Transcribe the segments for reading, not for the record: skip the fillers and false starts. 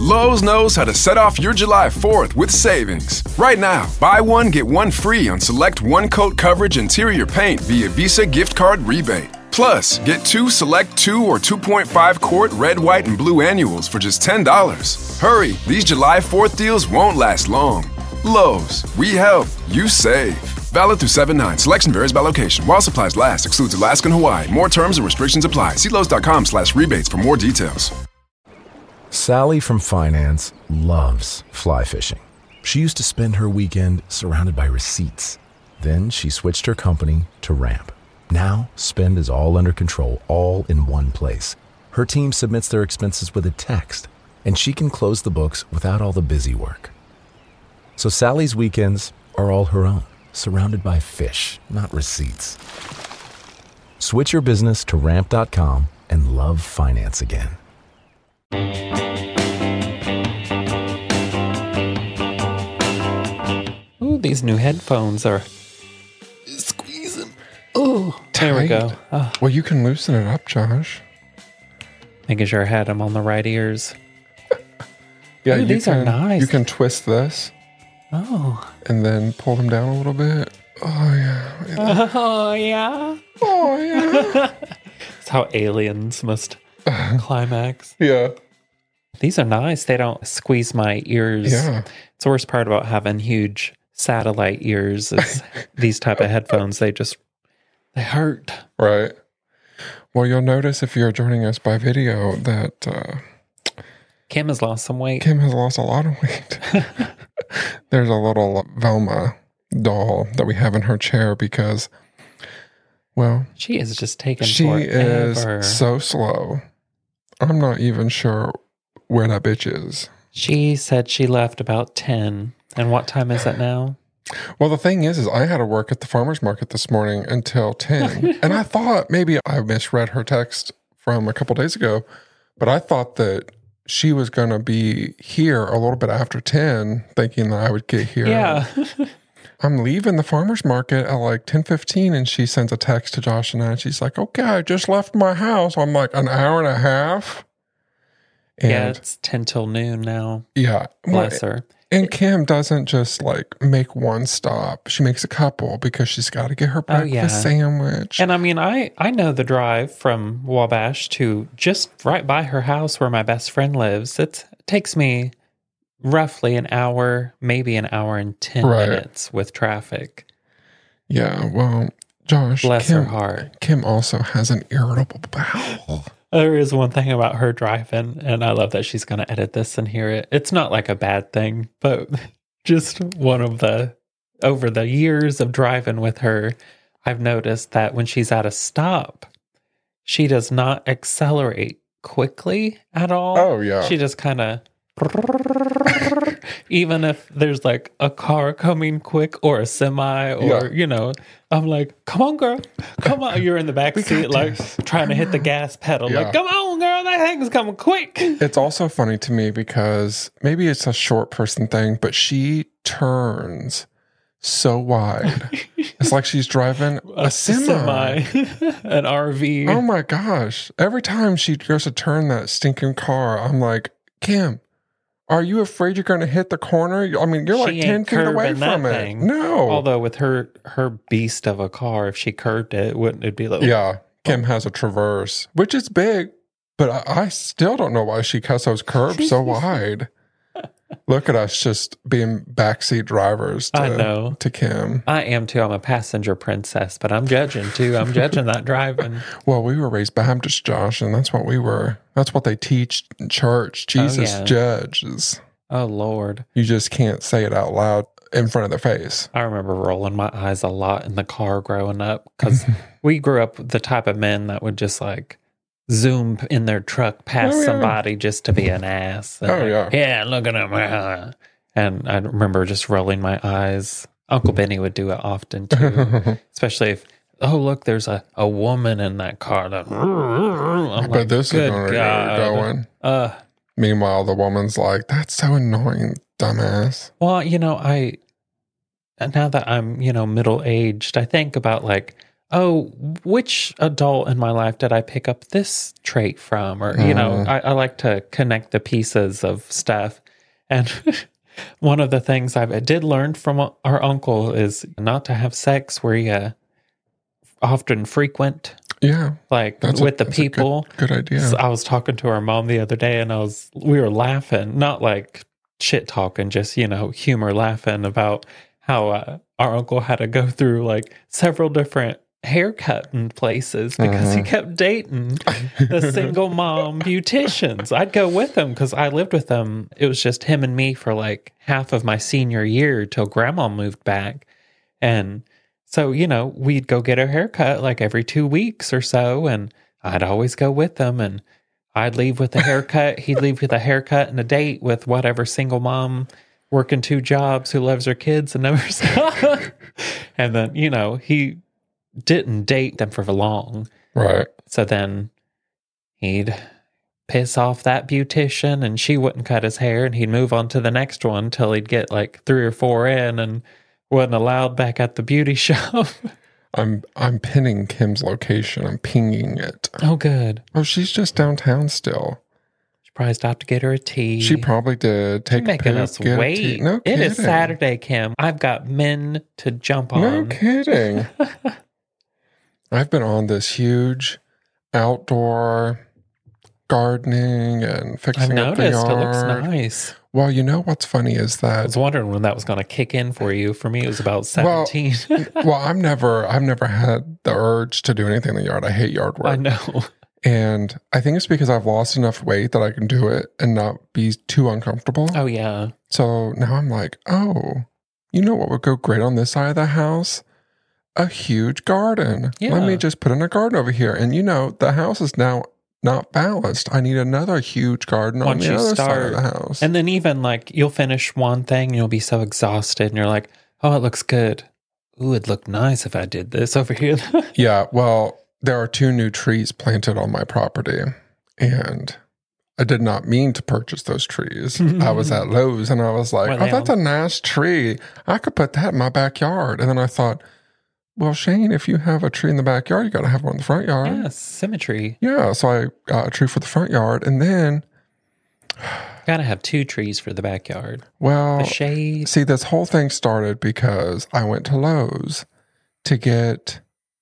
Lowe's knows how to set off your July 4th with savings. Right now, buy one, get one free on select one-coat coverage interior paint via Visa gift card rebate. Plus, get two select 2 or 2.5 quart red, white, and blue annuals for just $10. Hurry, these July 4th deals won't last long. Lowe's, we help, you save. Valid through 7/9. Selection varies by location. While supplies last, excludes Alaska and Hawaii. More terms and restrictions apply. See Lowe's.com/rebates for more details. Sally from finance loves fly fishing. She used to spend her weekend surrounded by receipts. Then she switched her company to Ramp. Now, spend is all under control, all in one place. Her team submits their expenses with a text, and she can close the books without all the busy work. So Sally's weekends are all her own, surrounded by fish, not receipts. Switch your business to Ramp.com and love finance again. Ooh, these new headphones are squeezing. Oh, there we go. Oh. Well, you can loosen it up, Josh. Making sure I had them on the right ears. Yeah, Ooh, these are nice. You can twist this. Oh. And then pull them down a little bit. Oh, yeah. Oh, yeah. Oh, yeah. That's how aliens must climax. Yeah. These are nice. They don't squeeze my ears. Yeah. It's the worst part about having huge satellite ears is these type of headphones. They hurt. Right. Well, you'll notice if you're joining us by video that Kim has lost some weight. Kim has lost a lot of weight. There's a little Velma doll that we have in her chair because, well, she is just taking she forever. is so slow. I'm not even sure where that bitch is. She said she left about 10. And what time is it now? Well, the thing is I had to work at the farmer's market this morning until 10. And I thought maybe I misread her text from a couple days ago, but I thought that she was going to be here a little bit after 10, thinking that I would get here. Yeah. I'm leaving the farmer's market at like 10:15, and she sends a text to Josh and I, and she's like, okay, I just left my house. I'm like, an hour and a half? And yeah, it's 10 till noon now. Yeah. Bless her. And Kim doesn't just like make one stop. She makes a couple because she's got to get her breakfast sandwich. And I mean, I know the drive from Wabash to just right by her house where my best friend lives. It takes me roughly an hour, maybe an hour and 10 minutes with traffic. Yeah, well, Josh, bless her heart. Kim also has an irritable bowel. There is one thing about her driving, and I love that she's going to edit this and hear it. It's not like a bad thing, but just one of over the years of driving with her, I've noticed that when she's at a stop, she does not accelerate quickly at all. Oh, yeah. She just kind of, even if there's like a car coming quick or a semi or, you know, I'm like, come on, girl. Come on. You're in the back seat, like trying to hit the gas pedal. Like, come on, girl. That thing's coming quick. It's also funny to me because maybe it's a short person thing, but she turns so wide. It's like she's driving a semi. An RV. Oh my gosh. Every time she goes to turn that stinking car, I'm like, Kim, are you afraid you're going to hit the corner? I mean, you're like 10 feet away from it. No. Although with her beast of a car, if she curved it, wouldn't it be like... Yeah. Kim has a Traverse, which is big, but I still don't know why she cuts those curves so wide. Look at us just being backseat drivers to Kim. I am too. I'm a passenger princess, but I'm judging too. I'm judging that driving. Well, we were raised Baptist, Josh, and that's what we were. That's what they teach in church. Jesus judges. Oh, Lord. You just can't say it out loud in front of their face. I remember rolling my eyes a lot in the car growing up because we grew up with the type of men that would just like zoom in their truck past somebody just to be an ass. And yeah, look at him. And I remember just rolling my eyes. Uncle Benny would do it often too, especially if, oh, look, there's a woman in that car. But this is going. Meanwhile, the woman's like, that's so annoying, dumbass. Well, you know, now that I'm, middle-aged, I think about like, oh, which adult in my life did I pick up this trait from? Or, you know, I like to connect the pieces of stuff. And one of the things I did learn from our uncle is not to have sex where you often frequent. Yeah. Like with the people. Good idea. So I was talking to our mom the other day and we were laughing, not like shit talking, just, you know, humor laughing about how our uncle had to go through like several different haircutting places because he kept dating the single mom beauticians. I'd go with him because I lived with them. It was just him and me for like half of my senior year till grandma moved back. And so, you know, we'd go get our haircut like every 2 weeks or so. And I'd always go with them. And I'd leave with a haircut. He'd leave with a haircut and a date with whatever single mom working 2 jobs who loves her kids and never stop. And then, you know, he didn't date them for long. Right. So then he'd piss off that beautician and she wouldn't cut his hair and he'd move on to the next one till he'd get like 3 or 4 in and wasn't allowed back at the beauty shop. I'm pinning Kim's location. I'm pinging it. Oh, good. Oh, she's just downtown still. She probably stopped to get her a tea. She probably did. Take a making pic, us get wait. a tea. No kidding. It is kidding. Saturday, Kim. I've got men to jump on. No kidding. I've been on this huge outdoor gardening and fixing up the yard. It looks nice. Well, you know what's funny is that I was wondering when that was going to kick in for you. For me, it was about 17. Well, I've never had the urge to do anything in the yard. I hate yard work. I know. And I think it's because I've lost enough weight that I can do it and not be too uncomfortable. Oh, yeah. So now I'm like, oh, you know what would go great on this side of the house? A huge garden. Yeah. Let me just put in a garden over here. And you know, the house is now not balanced. I need another huge garden on the other side of the house. And then even like you'll finish one thing and you'll be so exhausted and you're like, oh, it looks good. Ooh, it'd look nice if I did this over here. Yeah, well, there are 2 new trees planted on my property. And I did not mean to purchase those trees. I was at Lowe's and I was like, oh, that's a nice tree. I could put that in my backyard. And then I thought, well, Shane, if you have a tree in the backyard, you got to have one in the front yard. Yeah, symmetry. Yeah, so I got a tree for the front yard. And then... got to have 2 trees for the backyard. Well, the shade. See, this whole thing started because I went to Lowe's to get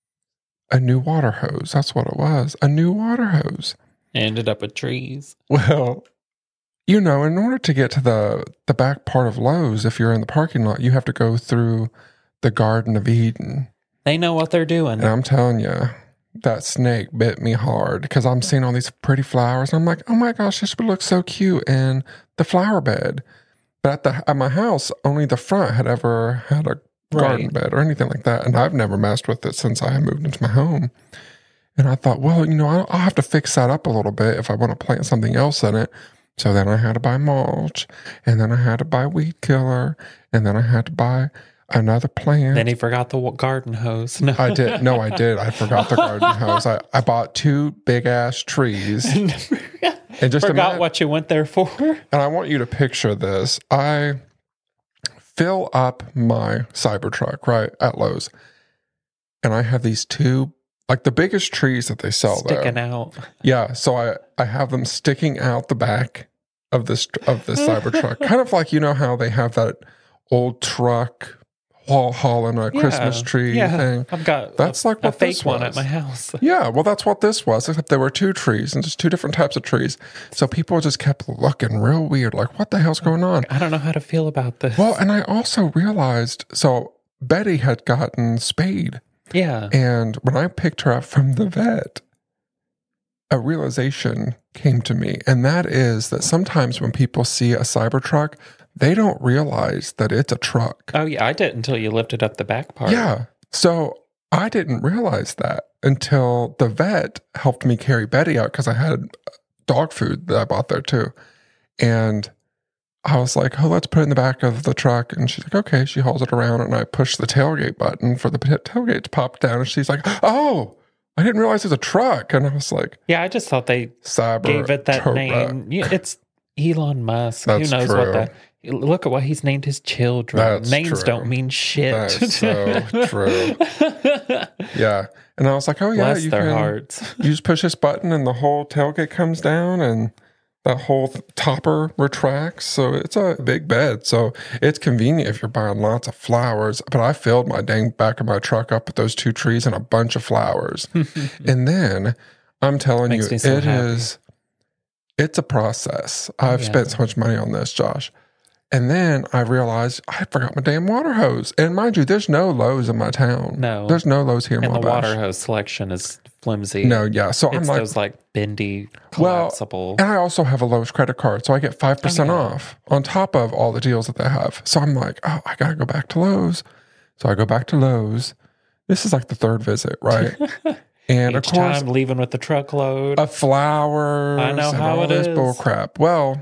a new water hose. That's what it was. A new water hose. Ended up with trees. Well, you know, in order to get to the back part of Lowe's, if you're in the parking lot, you have to go through the Garden of Eden. They know what they're doing. And I'm telling you, that snake bit me hard because I'm seeing all these pretty flowers. And I'm like, oh my gosh, this would look so cute in the flower bed. But at my house, only the front had ever had a garden bed or anything like that. And I've never messed with it since I moved into my home. And I thought, well, you know, I'll have to fix that up a little bit if I want to plant something else in it. So then I had to buy mulch, and then I had to buy weed killer, and then I had to buy another plant. Then he forgot the garden hose. No. I did. No, I did. I forgot the garden hose. I bought 2 big ass trees. And just forgot what you went there for. And I want you to picture this. I fill up my Cybertruck, right, at Lowe's. And I have these 2, like the biggest trees that they sell sticking there. out. Yeah. So I have them sticking out the back of this Cybertruck. Kind of like, you know how they have that old truck hauling a Christmas tree thing. I've got that's like what a fake this one was. at my house. Yeah, well, that's what this was, except there were 2 trees and just 2 different types of trees. So people just kept looking real weird, like, what the hell's going on? I don't know how to feel about this. Well, and I also realized, so Betty had gotten spayed. Yeah. And when I picked her up from the vet, a realization came to me, and that is that sometimes when people see a Cybertruck, they don't realize that it's a truck. Oh, yeah. I didn't until you lifted up the back part. Yeah. So I didn't realize that until the vet helped me carry Betty out because I had dog food that I bought there too. And I was like, oh, let's put it in the back of the truck. And she's like, okay. She hauls it around, and I push the tailgate button for the tailgate to pop down. And she's like, oh, I didn't realize it's a truck. And I was like, yeah, I just thought they gave it that name. Yeah, it's Elon Musk. That's Who knows true. what that... Look at what he's named his children. That's Names true. don't mean shit. That's so true. Yeah. And I was like, oh, yeah, Bless you their can hearts. you just push this button and the whole tailgate comes down and that whole topper retracts. So it's a big bed. So it's convenient if you're buying lots of flowers. But I filled my dang back of my truck up with those 2 trees and a bunch of flowers. And then I'm telling you, it's a process. I've spent so much money on this, Josh. And then I realized I forgot my damn water hose. And mind you, there's no Lowe's in my town. No. There's no Lowe's here in Wabash. And the water hose selection is flimsy. No, yeah. So it's I'm like, those like bendy, collapsible. Well, and I also have a Lowe's credit card, so I get 5% off on top of all the deals that they have. So I'm like, oh, I got to go back to Lowe's. So I go back to Lowe's. This is like the 3rd visit, right? And Each of course, time leaving with the truckload of flowers. I know and how all it this is. bull crap. Well,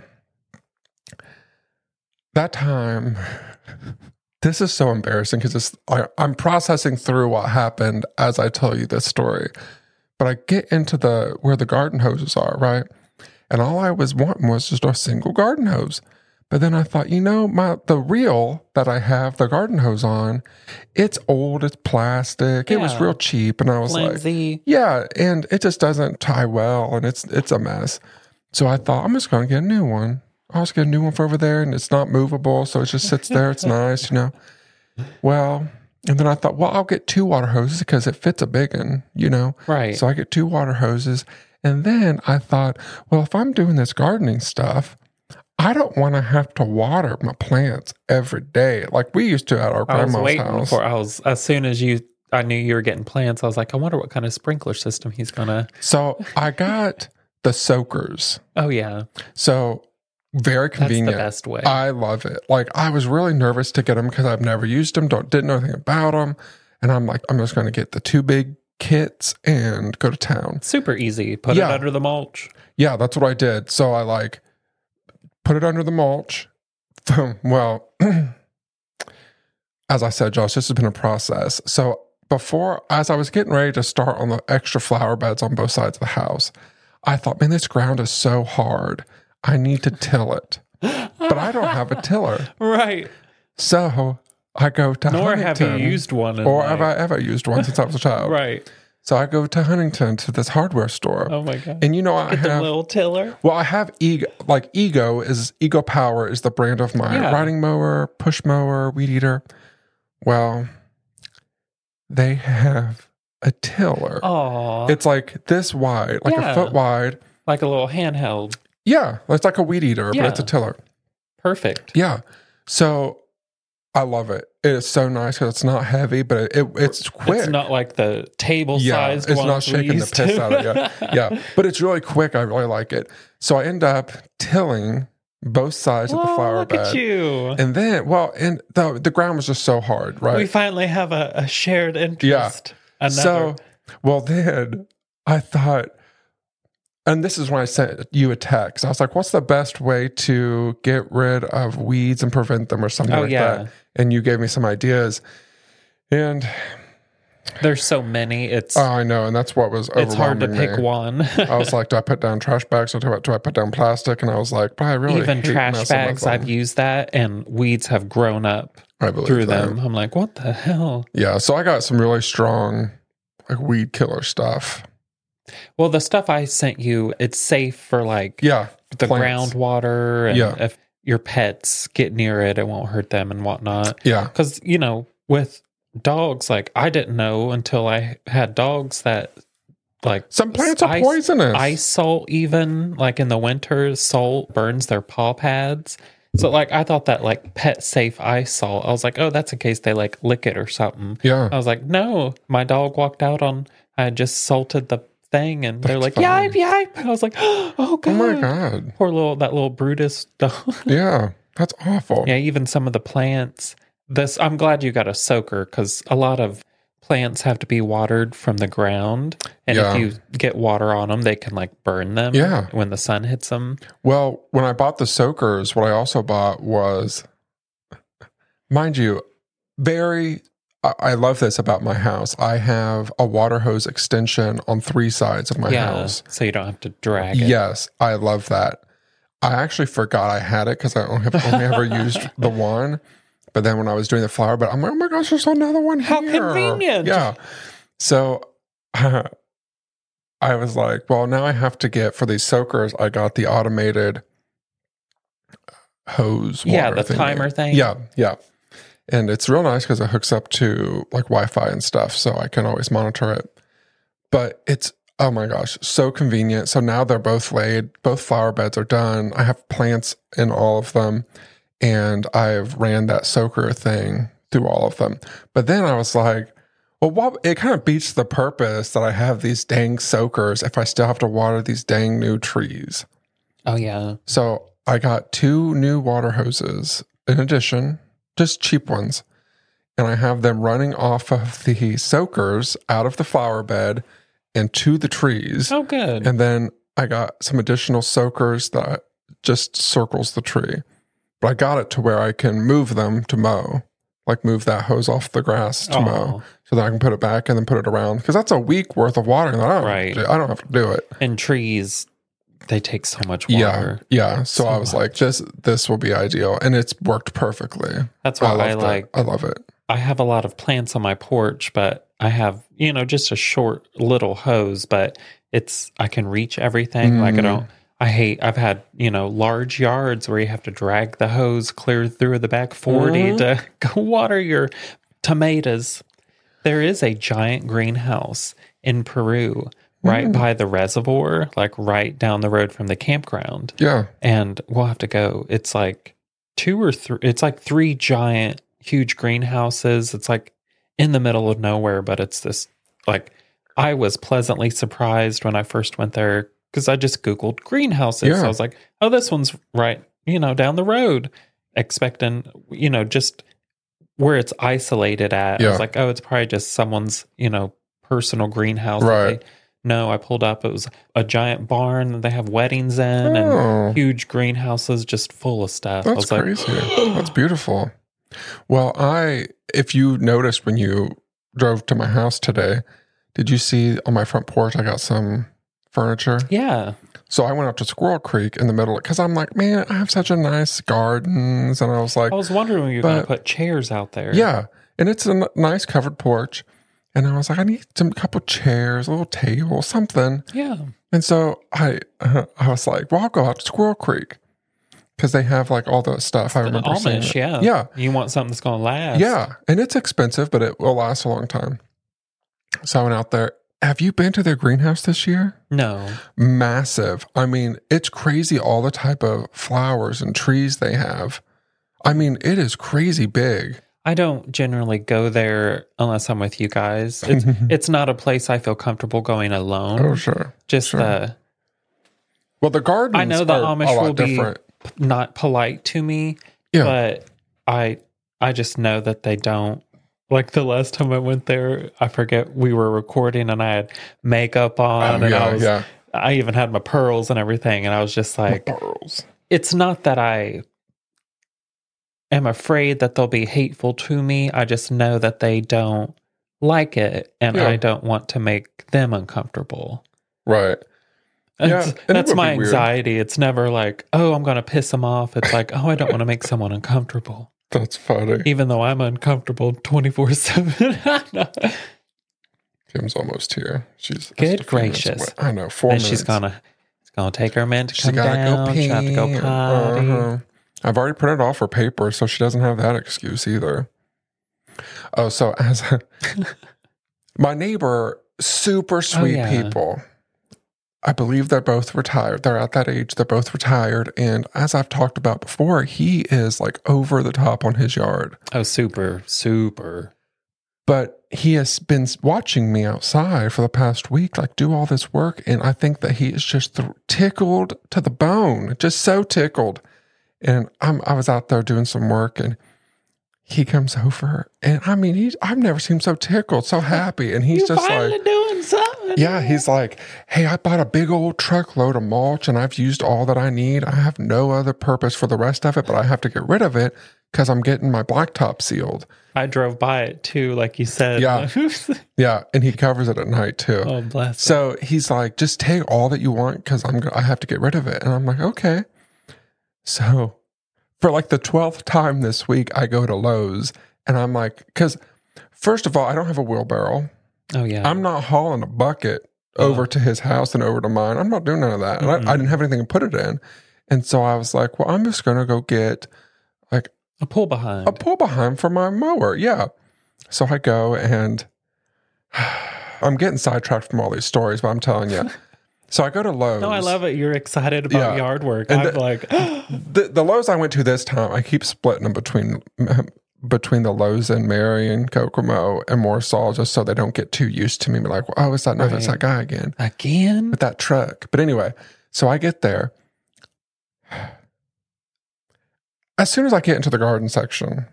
that time, this is so embarrassing because I'm processing through what happened as I tell you this story. But I get into where the garden hoses are, right? And all I was wanting was just a single garden hose. But then I thought, the reel that I have the garden hose on, it's old, it's plastic, it was real cheap. And I was flimsy. like, yeah, and it just doesn't tie well and it's a mess. So I thought, I'm just going to get a new one. I'll just get a new one for over there and it's not movable. So it just sits there. It's nice, Well, and then I thought, well, I'll get 2 water hoses because it fits a big one, Right. So I get 2 water hoses. And then I thought, well, if I'm doing this gardening stuff, I don't want to have to water my plants every day like we used to at our grandma's house. As soon as I knew you were getting plants, I was like, I wonder what kind of sprinkler system he's going to. So I got the soakers. Oh, yeah. So very convenient. That's the best way. I love it. Like I was really nervous to get them because I've never used them, didn't know anything about them. And I'm like, I'm just going to get the 2 big kits and go to town. Super easy. Put it under the mulch. Yeah, that's what I did. So I put it under the mulch. Well, as I said, Josh, this has been a process. So as I was getting ready to start on the extra flower beds on both sides of the house, I thought, man, this ground is so hard. I need to till it. But I don't have a tiller. Right. So I go to Nor Huntington. have you used one. Have I ever used one since I was a child. Right. So I go to Huntington to this hardware store. Oh my God. And I have the little tiller. Well, I have Ego Power is the brand of my riding mower, push mower, weed eater. Well, they have a tiller. Oh. It's like this wide, like a foot wide. Like a little handheld. Yeah. It's like a weed eater, but it's a tiller. Perfect. Yeah. So I love it. It's so nice because it's not heavy, but it's quick. It's not like the table-sized it's ones not shaking the piss out of you. Yeah, but it's really quick. I really like it. So I end up tilling both sides of the flower bed. Look at you. And then, and the ground was just so hard, right? We finally have a shared interest. Yeah. So, then I thought, and this is when I sent you a text. I was like, what's the best way to get rid of weeds and prevent them or something like that? And you gave me some ideas. And there's so many. I know. And that's what was overwhelming. It's hard to pick one. I was like, do I put down trash bags or do I put down plastic? And I was like, but I really even hate trash bags. I've used that and weeds have grown up through them. I'm like, what the hell? Yeah. So I got some really strong weed killer stuff. Well, the stuff I sent you, it's safe for the plants. groundwater. And if your pets get near it, it won't hurt them and whatnot. Yeah. Because, with dogs, I didn't know until I had dogs that, some plants are poisonous. Ice salt, even, in the winter, salt burns their paw pads. So, I thought that, pet safe ice salt, I was like, oh, that's in case they, lick it or something. Yeah. I was like, no, my dog walked out I had just salted the thing and they're like, yipe, yipe. I was like, oh God. Oh my God. Poor that little Brutus dog. Yeah, that's awful. Yeah, even some of the plants. I'm glad you got a soaker because a lot of plants have to be watered from the ground. And if you get water on them, they can burn them when the sun hits them. Well, when I bought the soakers, what I also bought was, mind you, I love this about my house. I have a water hose extension on 3 sides of my house. So you don't have to drag it. Yes, I love that. I actually forgot I had it because I only ever used the one. But then when I was doing the flower bed, I'm like, oh my gosh, there's another one here. How convenient. Yeah. So I was like, well, now I have to get, for these soakers, I got the automated hose water. Yeah, the timer thing. Yeah. And it's real nice because it hooks up to like Wi-Fi and stuff, so I can always monitor it. But it's, oh my gosh, so convenient. So now they're both laid. Both flower beds are done. I have plants in all of them. And I've ran that soaker thing through all of them. But then I was like, well, it kind of beats the purpose that I have these dang soakers if I still have to water these dang new trees. Oh, yeah. So I got 2 new water hoses in addition, just cheap ones. And I have them running off of the soakers out of the flower bed and to the trees. Oh, good. And then I got some additional soakers that just circles the tree. But I got it to where I can move them to mow, like move that hose off the grass to mow, so that I can put it back and then put it around. Because that's a week worth of watering that I don't have to do it. And trees, they take so much water. Yeah. So I was like, this will be ideal, and it's worked perfectly. That's why I love it. I have a lot of plants on my porch, but I have just a short little hose, but I can reach everything. Like I've had, large yards where you have to drag the hose clear through the back 40 to go water your tomatoes. There is a giant greenhouse in Peru right by the reservoir, like right down the road from the campground. Yeah. And we'll have to go. It's like 2 or 3, it's like 3 giant, huge greenhouses. It's like in the middle of nowhere, but it's this, like, I was pleasantly surprised when I first went there. Because I just Googled greenhouses. Yeah. So I was like, oh, this one's right, down the road. Expecting, just where it's isolated at. Yeah. I was like, oh, it's probably just someone's, personal greenhouse. Right. No, I pulled up. It was a giant barn that they have weddings in and huge greenhouses just full of stuff. That's I was crazy. Like, that's beautiful. Well, if you noticed when you drove to my house today, did you see on my front porch, I got some furniture? Yeah. So I went out to Squirrel Creek in the middle because I'm like, man, I have such a nice gardens. And I was like, I was wondering when you were going to put chairs out there. Yeah. And it's a nice covered porch. And I was like, I need a couple chairs, a little table, something. Yeah. And so I was like, well, I'll go out to Squirrel Creek because they have like all the stuff. I remember seeing it. Yeah. You want something that's going to last. Yeah. And it's expensive, but it will last a long time. So I went out there. Have you been to their greenhouse this year? No. Massive. I mean, it's crazy all the type of flowers and trees they have. I mean, it is crazy big. I don't generally go there unless I'm with you guys. It's not a place I feel comfortable going alone. Oh, sure. Well, the gardens I know the Amish will different. Be not polite to me, but I just know that they don't. Like the last time I went there, I forget, we were recording and I had makeup on I even had my pearls and everything. And I was just like, pearls. It's not that I am afraid that they'll be hateful to me. I just know that they don't like it and I don't want to make them uncomfortable. Right. That's my anxiety. It's never like, oh, I'm going to piss them off. It's like, oh, I don't want to make someone uncomfortable. That's funny. Even though I'm uncomfortable 24/7. Kim's almost here. She's good gracious. I know, 4 minutes. She's gonna take her a minute to come down. She's gonna have to go potty. I've already printed off her paper, so she doesn't have that excuse either. Oh, so my neighbor, super sweet people. I believe they're both retired. They're at that age. They're both retired. And as I've talked about before, he is like over the top on his yard. Oh, super, super. But he has been watching me outside for the past week, like do all this work. And I think that he is just tickled to the bone, just so tickled. And I was out there doing some work and he comes over and I mean, I've never seen him so tickled, so happy. And he's just like, doing something. Yeah. He's like, hey, I bought a big old truckload of mulch and I've used all that I need. I have no other purpose for the rest of it, but I have to get rid of it because I'm getting my blacktop sealed. I drove by it too, like you said. Yeah. Yeah. And he covers it at night too. Oh, bless. So he's like, just take all that you want because I have to get rid of it. And I'm like, okay. So for like the 12th time this week, I go to Lowe's and I'm like, because first of all, I don't have a wheelbarrow. Oh, yeah. I'm not hauling a bucket over to his house and over to mine. I'm not doing none of that. And I didn't have anything to put it in. And so I was like, well, I'm just going to go get like a pull behind for my mower. Yeah. So I go and I'm getting sidetracked from all these stories, but I'm telling you. So I go to Lowe's. No, I love it. You're excited about yard work. And I'm like... the Lowe's I went to this time, I keep splitting them between the Lowe's in Marion, Kokomo, and Moorsall, just so they don't get too used to me. Be like, oh, it's that guy again. Again? With that truck. But anyway, so I get there. As soon as I get into the garden section,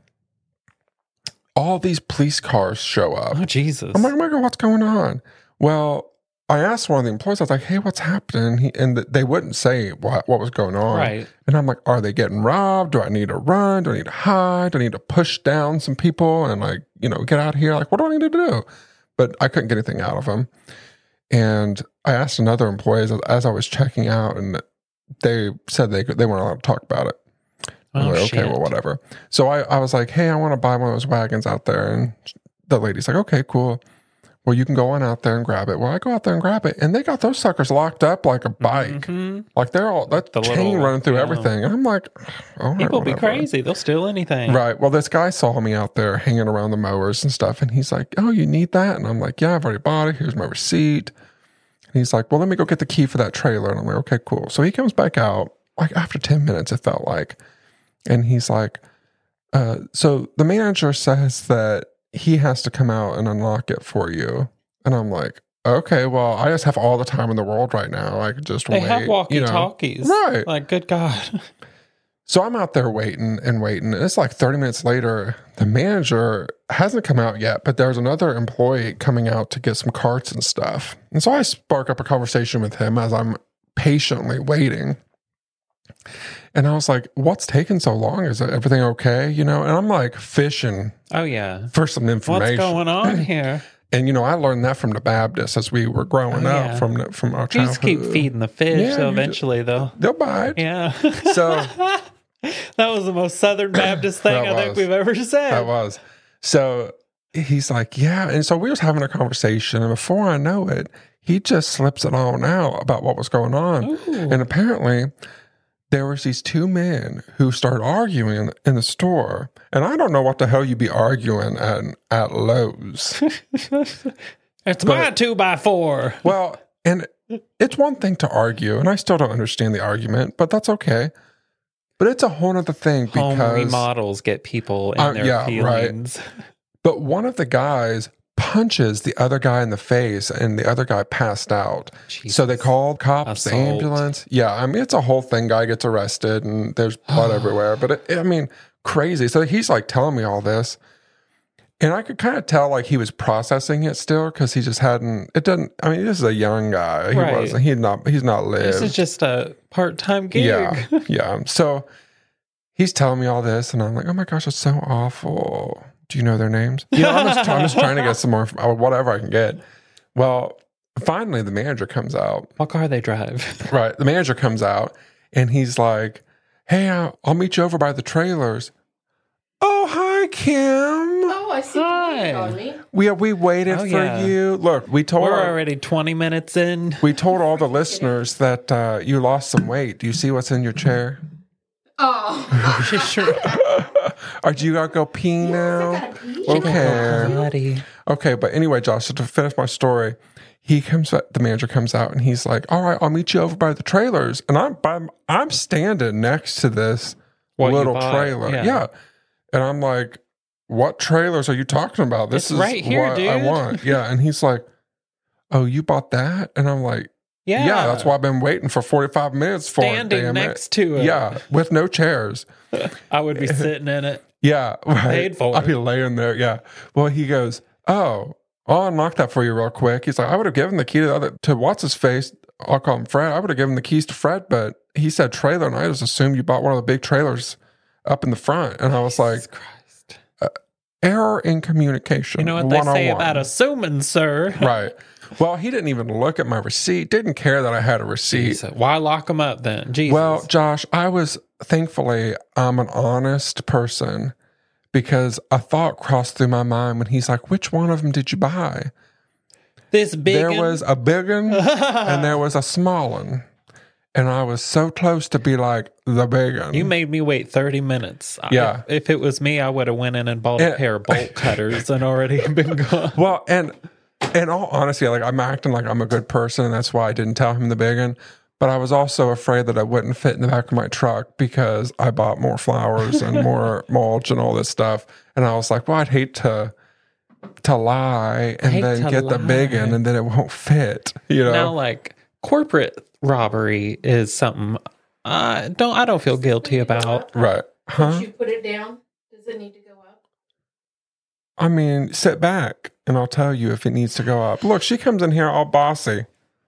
all these police cars show up. Oh, Jesus. I'm like, oh my God, what's going on? Well, I asked one of the employees, I was like, hey, what's happening? And they wouldn't say what was going on. Right. And I'm like, are they getting robbed? Do I need to run? Do I need to hide? Do I need to push down some people and like, get out of here? Like, what do I need to do? But I couldn't get anything out of them. And I asked another employee as I was checking out, and they said they weren't allowed to talk about it. I was like, okay, well, whatever. So I was like, hey, I want to buy one of those wagons out there. And the lady's like, okay, cool. Well, you can go on out there and grab it. Well, I go out there and grab it, and they got those suckers locked up like a bike. Mm-hmm. Like they're all that chain running through everything. And I'm like, all right, people be crazy. They'll steal anything. Right. Well, this guy saw me out there hanging around the mowers and stuff, and he's like, oh, you need that? And I'm like, yeah, I've already bought it. Here's my receipt. And he's like, well, let me go get the key for that trailer. And I'm like, okay, cool. So he comes back out like after 10 minutes, it felt like. And he's like, so the manager says that he has to come out and unlock it for you. And I'm like, okay, well, I just have all the time in the world right now. I could just wait. They have walkie-talkies. Right. Like, good God. So I'm out there waiting. And it's like 30 minutes later. The manager hasn't come out yet, but there's another employee coming out to get some carts and stuff. And so I spark up a conversation with him as I'm patiently waiting. And I was like, what's taking so long? Is everything okay? And I'm like fishing. Oh, yeah. For some information. What's going on here? And, I learned that from the Baptists as we were growing up from our childhood. You just keep feeding the fish, so eventually they'll bite. Yeah. So that was the most Southern Baptist thing I think we've ever said. That was. So he's like, yeah. And so we was having a conversation, and before I know it, he just slips it all out about what was going on. Ooh. And apparently there was these two men who started arguing in the store. And I don't know what the hell you'd be arguing at Lowe's. It's my 2x4. Well, and it's one thing to argue, and I still don't understand the argument, but that's okay. But it's a whole other thing because home remodels get people in their feelings. Right. But one of the guys punches the other guy in the face, and the other guy passed out. Jesus. So they called cops, the ambulance. Yeah, I mean, it's a whole thing. Guy gets arrested, and there's blood everywhere. But crazy. So he's like telling me all this, and I could kind of tell like he was processing it still because he just hadn't. It doesn't. I mean, this is a young guy. He's not lived. This is just a part-time gig. Yeah. So he's telling me all this, and I'm like, oh my gosh, it's so awful. Do you know their names? I'm just trying to get some more, whatever I can get. Well, finally the manager comes out. What car they drive? Right. The manager comes out, and he's like, hey, I'll meet you over by the trailers. Oh, hi, Kim. Oh, I see you waited on me. We waited for you. Look, we're already 20 minutes in. We told all the listeners that you lost some weight. Do you see what's in your chair? Oh. She's sure. Or do you gotta go pee now? Okay. Okay, but anyway, Josh, so to finish my story, the manager comes out, and he's like, all right, I'll meet you over by the trailers. And I'm standing next to this little trailer. Yeah. And I'm like, what trailers are you talking about? This is right here, what dude. I want. Yeah. And he's like, oh, you bought that? And I'm like, yeah, that's why I've been waiting for 45 minutes for standing next to it. Yeah, with no chairs. I would be sitting in it. Yeah, right. Paid for I'd be laying there. Yeah. Well, he goes, oh, I'll unlock that for you real quick. He's like, I would have given the key to what's his face. I'll call him Fred. I would have given the keys to Fred, but he said trailer, and I just assumed you bought one of the big trailers up in the front. And I was like, error in communication. You know what they say about assuming, sir. Right. Well, he didn't even look at my receipt. Didn't care that I had a receipt. Jesus. Why lock him up then? Jesus. Well, Josh, thankfully, I'm an honest person, because a thought crossed through my mind when he's like, which one of them did you buy? This big There was a big one and there was a small one. And I was so close to be like the big one. You made me wait 30 minutes. Yeah. If it was me, I would have went in and bought a pair of bolt cutters and already been gone. Well, and in all honesty, like I'm acting like I'm a good person, and that's why I didn't tell him the big one. But I was also afraid that I wouldn't fit in the back of my truck because I bought more flowers and more mulch and all this stuff. And I was like, well, I'd hate to lie and then get the big one and then it won't fit. You know, now like corporate robbery is something I don't feel guilty about. Right? Huh? Did you put it down? Does it need to go up? I mean, sit back and I'll tell you if it needs to go up. Look, she comes in here all bossy.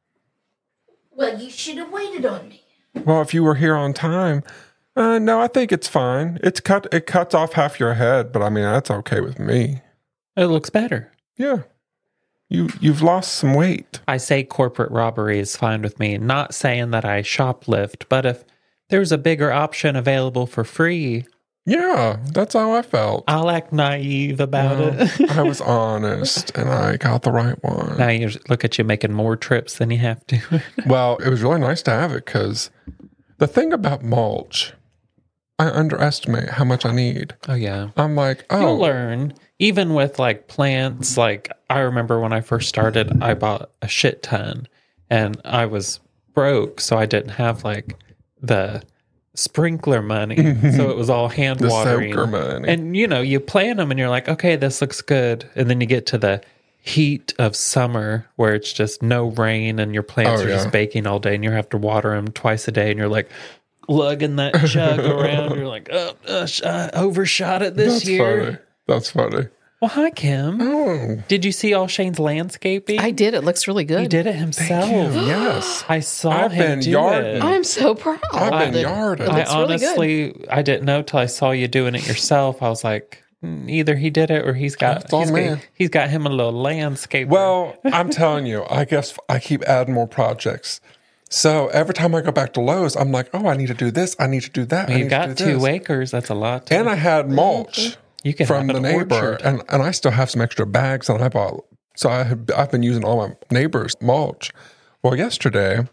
Well, you should have waited on me. Well, if you were here on time, no, I think it's fine. It cuts off half your head, but I mean that's okay with me. It looks better. Yeah, you've lost some weight. I say corporate robbery is fine with me. Not saying that I shoplift, but if there's a bigger option available for free, yeah, that's how I felt. I'll act naive about it. I was honest, and I got the right one. Now you look at you making more trips than you have to. Well, it was really nice to have it because the thing about mulch, I underestimate how much I need. Oh yeah, I'm like, you'll learn. Even with like plants, like I remember when I first started, I bought a shit ton, and I was broke, so I didn't have like the sprinkler money, so it was all hand watering. Soaker money. And you plant them and you're like, okay, this looks good, and then you get to the heat of summer where it's just no rain and your plants are just baking all day and you have to water them twice a day, and you're like lugging that jug around. You're like, I overshot it this year. Funny. That's funny. Well, hi, Kim. Oh. Did you see all Shane's landscaping? I did. It looks really good. He did it himself. Yes. I saw him do it. I'm so proud. I've been yarding. I honestly, I didn't know till I saw you doing it yourself. I was like, either he did it or he's got him a little landscape. Well, I'm telling you, I guess I keep adding more projects. So every time I go back to Lowe's, I'm like, oh, I need to do this. I need to do that. You got 2 acres. That's a lot. And I had mulch. You can from have the neighbor, and I still have some extra bags that I bought. So I've been using all my neighbors' mulch. Well, yesterday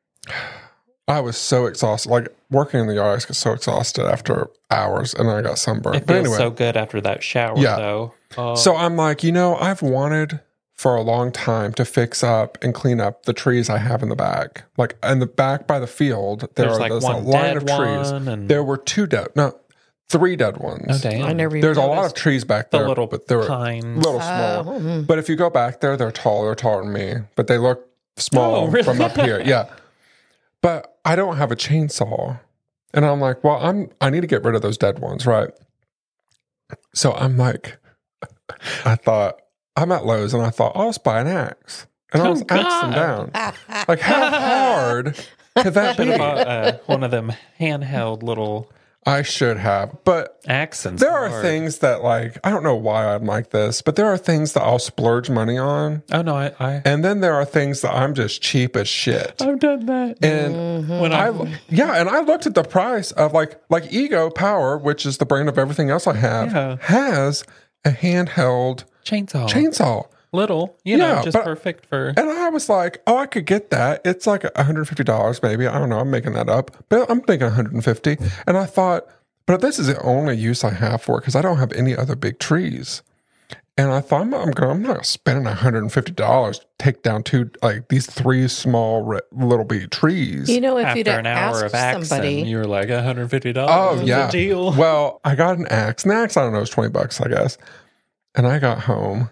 I was so exhausted. Like working in the yard, I get so exhausted after hours, and I got sunburned. It feels so good after that shower, though. So I'm like, I've wanted for a long time to fix up and clean up the trees I have in the back. Like in the back by the field, there's a line of trees. There were 3 dead ones. Oh, damn. I never even There's noticed. a lot of trees back there, but they're pines. little small. But if you go back there, they're tall. They're taller than me, but they look small from up here. Yeah. But I don't have a chainsaw. And I'm like, well, I need to get rid of those dead ones, right? So I'm like, I thought, I'm at Lowe's and I thought, I'll just buy an axe. And I was axing them down. Like, how hard could that be? One of them handheld little... I should have, but accents. There are things that, like, I don't know why I'm like this, but there are things that I'll splurge money on. Oh no, and then there are things that I'm just cheap as shit. I've done that, and when I looked at the price of like Ego Power, which is the brand of everything else I have, has a handheld chainsaw. Little, just perfect for. And I was like, oh, I could get that. It's like $150 maybe. I don't know. I'm making that up. But I'm thinking $150. And I thought, but this is the only use I have for it because I don't have any other big trees. And I thought, I'm not spending $150 to take down these 3 small little bitty trees. If after you'd an hour of somebody, you were like $150. Oh, yeah. A deal. Well, I got an axe. An axe, I don't know, it was $20, I guess. And I got home.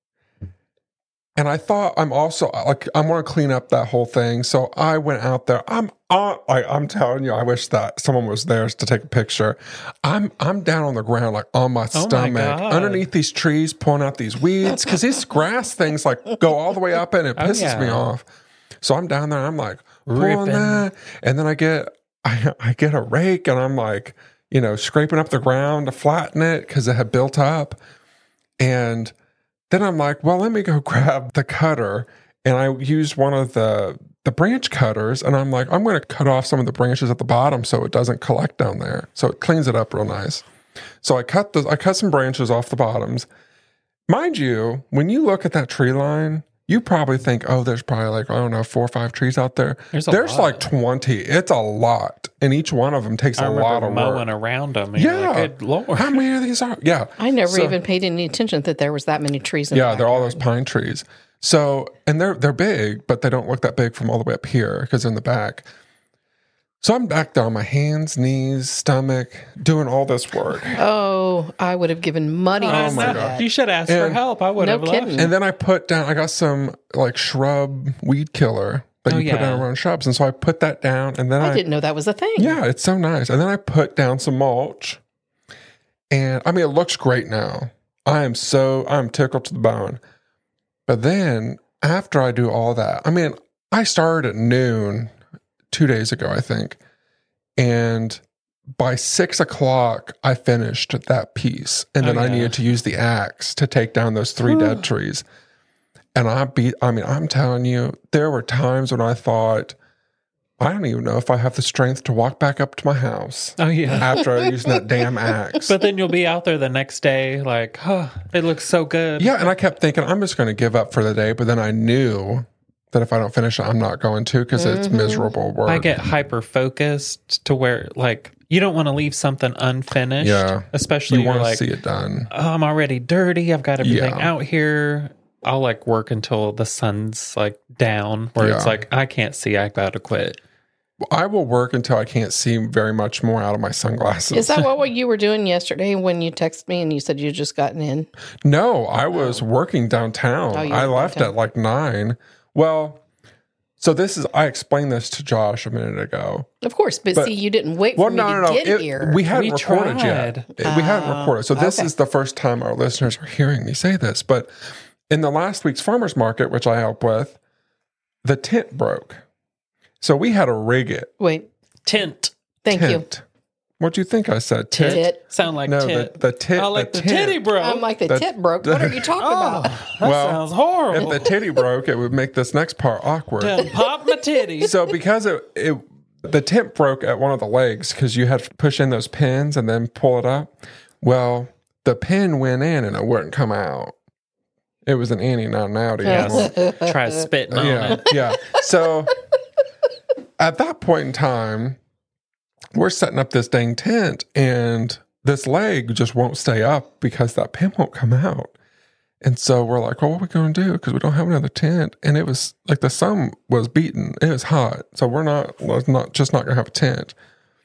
And I thought I want to clean up that whole thing. So I went out there. I'm telling you, I wish that someone was there to take a picture. I'm down on the ground, like on my stomach, underneath these trees, pulling out these weeds. Because these grass things go all the way up and it pisses me off. So I'm down there and I'm like pulling that. And then I get a rake and I'm like, scraping up the ground to flatten it because it had built up. And then I'm like, well, let me go grab the cutter. And I used one of the branch cutters. And I'm like, I'm going to cut off some of the branches at the bottom so it doesn't collect down there. So it cleans it up real nice. So I cut some branches off the bottoms. Mind you, when you look at that tree line, You probably think, oh, there's probably like, I don't know, 4 or 5 trees out there. There's like 20. It's a lot. And each one of them takes a lot of work. Mowing around them. Yeah. Like, good Lord. How many of these are? Yeah. I never even paid any attention that there was that many trees in the backyard. They're all those pine trees. So, and they're big, but they don't look that big from all the way up here because they're in the back. So I'm back there on my hands, knees, stomach, doing all this work. Oh, I would have given money. Oh my God. You should ask for help. I would have left. And then I got some like shrub weed killer that you put down around shrubs. And so I put that down and then I didn't know that was a thing. Yeah, it's so nice. And then I put down some mulch. And I mean, it looks great now. I'm tickled to the bone. But then after I do all that, I mean, I started at noon 2 days ago, I think. And by 6 o'clock, I finished that piece. And then I needed to use the axe to take down those 3 dead trees. And I'm telling you, there were times when I thought, I don't even know if I have the strength to walk back up to my house. Oh, yeah. After I used that damn axe. But then you'll be out there the next day like, it looks so good. Yeah, and I kept thinking, I'm just going to give up for the day. But then I knew that if I don't finish it, I'm not going to because it's miserable work. I get hyper-focused to where, like, you don't want to leave something unfinished. Yeah. Especially you want to like, see it done. Oh, I'm already dirty. I've got everything out here. I'll, like, work until the sun's, like, down where it's like, I can't see. I got to quit. I will work until I can't see very much more out of my sunglasses. Is that what you were doing yesterday when you texted me and you said you had just gotten in? No, I was working downtown. I left at like 9. Well, so I explained this to Josh a minute ago. Of course, but see, you didn't wait for me to get here. We hadn't recorded yet. We hadn't recorded. So this is the first time our listeners are hearing me say this. But in the last week's farmer's market, which I helped with, the tent broke. So we had to rig it. Wait. Tent. Thank you. What'd you think I said? Tit. Sound like tit. The tit. I like the titty broke. I'm like the tit broke. What are you talking about? That sounds horrible. If the titty broke, it would make this next part awkward. Done pop my titty. So because the tent broke at one of the legs because you had to push in those pins and then pull it up. Well, the pin went in and it wouldn't come out. It was an innie, not an outie. Yes. Try spitting on it. Yeah. So at that point in time, we're setting up this dang tent and this leg just won't stay up because that pin won't come out. And so we're like, well, what are we going to do? Because we don't have another tent. And it was like the sun was beating. It was hot. So we're not going to have a tent.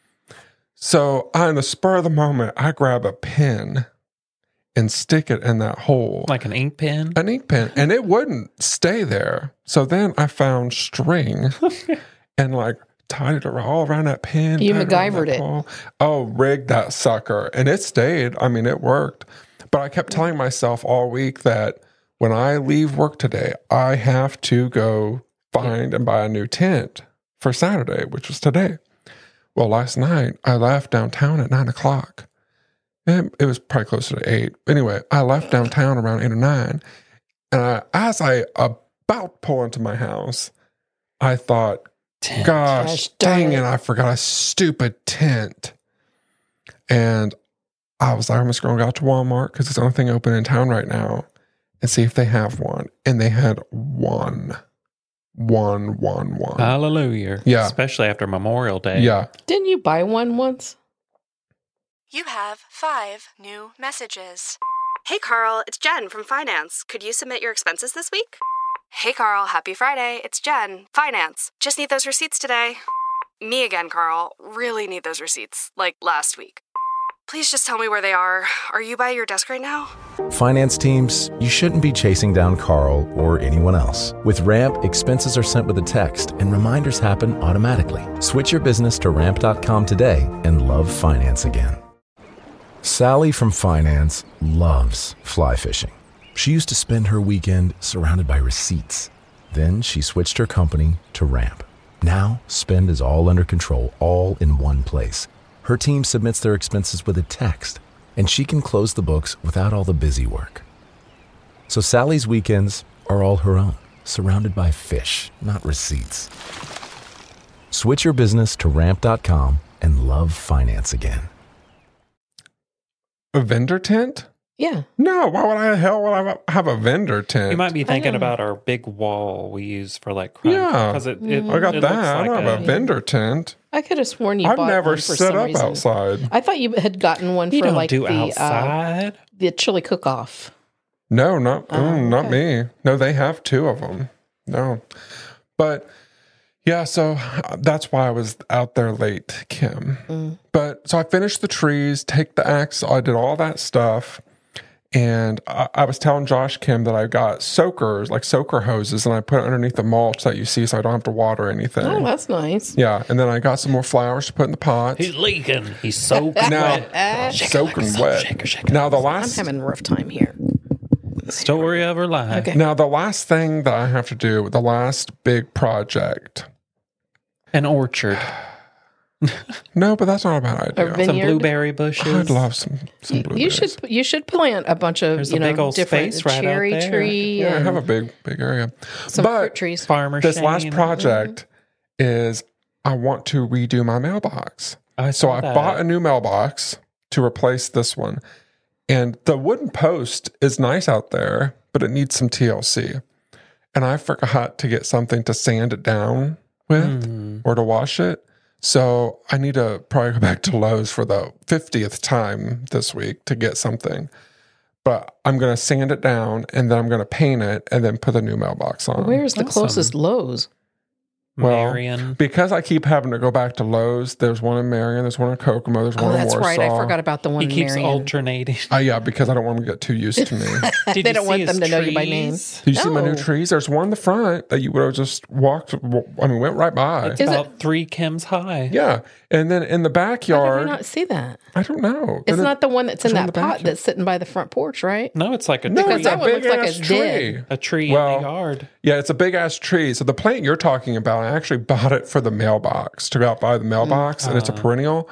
So in the spur of the moment, I grab a pin and stick it in that hole. Like an ink pen? An ink pen. And it wouldn't stay there. So then I found string and like tied it all around that pin. You MacGyvered it. Oh, rigged that sucker. And it stayed. I mean, it worked. But I kept telling myself all week that when I leave work today, I have to go find and buy a new tent for Saturday, which was today. Well, last night I left downtown at 9 o'clock. It was probably closer to 8. Anyway, I left downtown around 8 or 9. And as I about pull into my house, I thought, gosh, dang it, I forgot a stupid tent. And I was like, I'm just going to go out to Walmart because it's the only thing open in town right now and see if they have one. And they had one. Hallelujah. Yeah. Especially after Memorial Day. Yeah. Didn't you buy one once? You have 5 new messages. Hey, Carl, it's Jen from Finance. Could you submit your expenses this week? Hey, Carl, happy Friday. It's Jen, Finance. Just need those receipts today. Me again, Carl. Really need those receipts, like last week. Please just tell me where they are. Are you by your desk right now? Finance teams, you shouldn't be chasing down Carl or anyone else. With Ramp, expenses are sent with a text and reminders happen automatically. Switch your business to ramp.com today and love finance again. Sally from Finance loves fly fishing. She used to spend her weekend surrounded by receipts. Then she switched her company to Ramp. Now, spend is all under control, all in one place. Her team submits their expenses with a text, and she can close the books without all the busy work. So Sally's weekends are all her own, surrounded by fish, not receipts. Switch your business to ramp.com and love finance again. A vendor tent? Yeah. No, why would I have a vendor tent? You might be thinking about our big wall we use for like crime. Yeah. Because I got that. I don't have a vendor tent. I could have sworn you I've bought never one for set some up reason. outside. I thought you had gotten one You for don't like do outside. the chili cook-off. No, not okay. me. No, they have 2 of them. No. But yeah, so that's why I was out there late, Kim. But so I finished the trees, take the axe, I did all that stuff. And I was telling Josh, Kim, that I got soaker hoses, and I put it underneath the mulch that you see so I don't have to water anything. Oh, that's nice. Yeah, and then I got some more flowers to put in the pots. He's leaking. He's soaking wet. Soaking wet. Now I'm having a rough time here. Story of her life. Okay. Now the last thing that I have to do, the last big project. An orchard. No, but that's not a bad idea. Some blueberry bushes. I'd love some blueberries. You should plant a bunch of There's a big old different space right cherry out there. tree. Yeah, I and have a big area. some But fruit trees. Farmer this Shane. last project is I want to redo my mailbox. I So saw I that. bought a new mailbox to replace this one. And the wooden post is nice out there, but it needs some TLC. And I forgot to get something to sand it down with or to wash it. So I need to probably go back to Lowe's for the 50th time this week to get something. But I'm going to sand it down and then I'm going to paint it and then put a new mailbox on. Where's the Awesome. closest Lowe's? Well, Marion. because I keep having to go back to Lowe's, there's one in Marion, there's one in Kokomo, there's one Oh, in that's Warsaw. right. I forgot about the one He in keeps Marion. alternating. Yeah, because I don't want them to get too used to me. Did They you don't want see them his to know you by name. trees? Did you see my new No. trees? There's one in the front that you would have just went right by. It's Is about 3 Kims high. Yeah. And then in the How did I backyard, not see that? I don't know. It's not the one that's in It's on that the pot backyard. that's sitting by the front porch, right? No, it's like a No, tree. it's that a one big looks like ass it's tree. dead. A tree Well, in the yard. Yeah, it's a big ass tree. So the plant you're talking about, I actually bought it for the mailbox, to go out by the mailbox, and it's a perennial.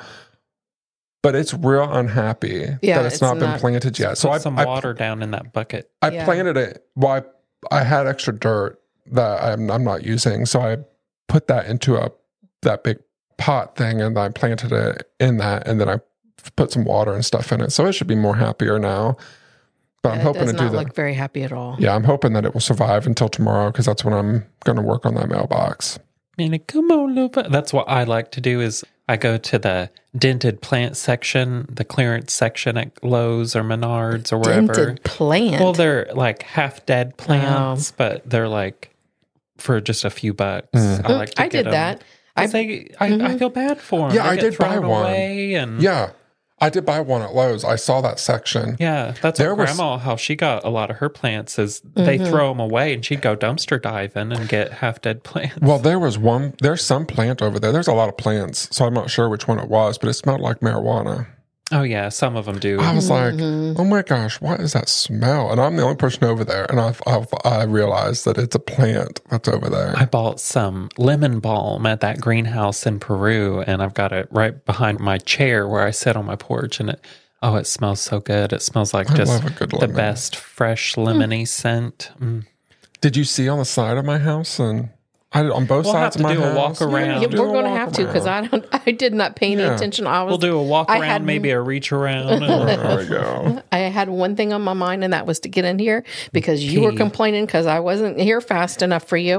But it's real unhappy Yeah, that it's not been planted yet. So Put I some water down in that bucket. I Yeah. planted it. Well, I had extra dirt that I'm not using, so I put that into that big pot thing, and I planted it in that, and then I put some water and stuff in it. So it should be more happier now. But I'm hoping it to does do not that. look very happy at all. Yeah, I'm hoping that it will survive until tomorrow because that's when I'm going to work on that mailbox. And come on, little bit. That's what I like to do is I go to the dented plant section, the clearance section at Lowe's or Menards or wherever. Dented plant. Well, they're like half dead plants, but they're like for just a few bucks. I like to I get did that. I feel bad for them. Yeah, I did buy one. And Yeah, I did buy one at Lowe's. I saw that section. yeah, that's There what was- Grandma, how she got a lot of her plants is they throw them away and she'd go dumpster diving and get half dead plants. Well, there's some plant over there. There's a lot of plants, so I'm not sure which one it was, but it smelled like marijuana. Oh, yeah, some of them do. I was like, oh my gosh, what is that smell? And I'm the only person over there. And I realized that it's a plant that's over there. I bought some lemon balm at that greenhouse in Peru, and I've got it right behind my chair where I sit on my porch, and it smells so good. It smells like I just love a good the lemon. best fresh lemony scent. Did you see on the side of my house and on both We'll have sides of to my do a house? walk around. Yeah, do we're a going to walk have to because around. I did not pay any Yeah. attention. We'll do a walk I around, had- maybe a reach around. There we go. I had one thing on my mind, and that was to get in here because you were Pee. complaining because I wasn't here fast enough for you.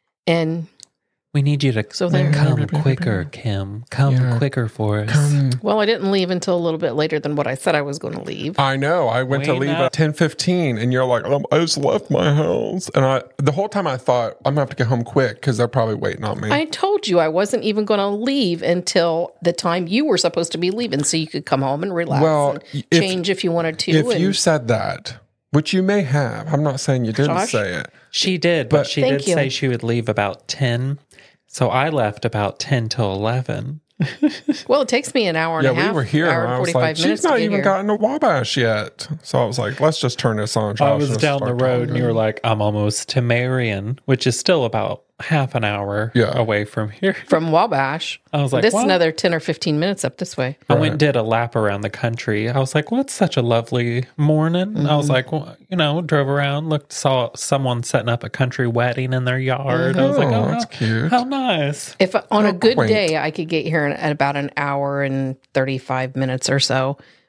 And We need you to So there. come quicker, Kim. Come quicker for us. well, I didn't leave until a little bit later than what I said I was going to leave. I know. I went to Wait leave up. at 10:15, and you're like, I just left my house. And the whole time I thought, I'm going to have to get home quick because they're probably waiting on me. I told you I wasn't even going to leave until the time you were supposed to be leaving, so you could come home and relax Well, and if- change if you wanted to. if and you said that, which you may have, I'm not saying you didn't Josh? say it. She did, but she Thank did you. say she would leave about 10. So I left about 10 till 11. well, it takes me an hour and Yeah, a half. we were here, hour and and I was 45 like, minutes she's not to get even here. gotten to Wabash yet. So I was like, let's just turn this on. Josh, I was and down the start road talking. and you were like, I'm almost to Marion, which is still about half an hour away from here. From Wabash. I was like, this what? is another 10 or 15 minutes up this way. I went and did a lap around the country. I was like, well, it's such a lovely morning. I was like, well, drove around, saw someone setting up a country wedding in their yard. I was like, oh, that's cute. How nice. If on a good quaint. day, I could get here in at about an hour and 35 minutes or so.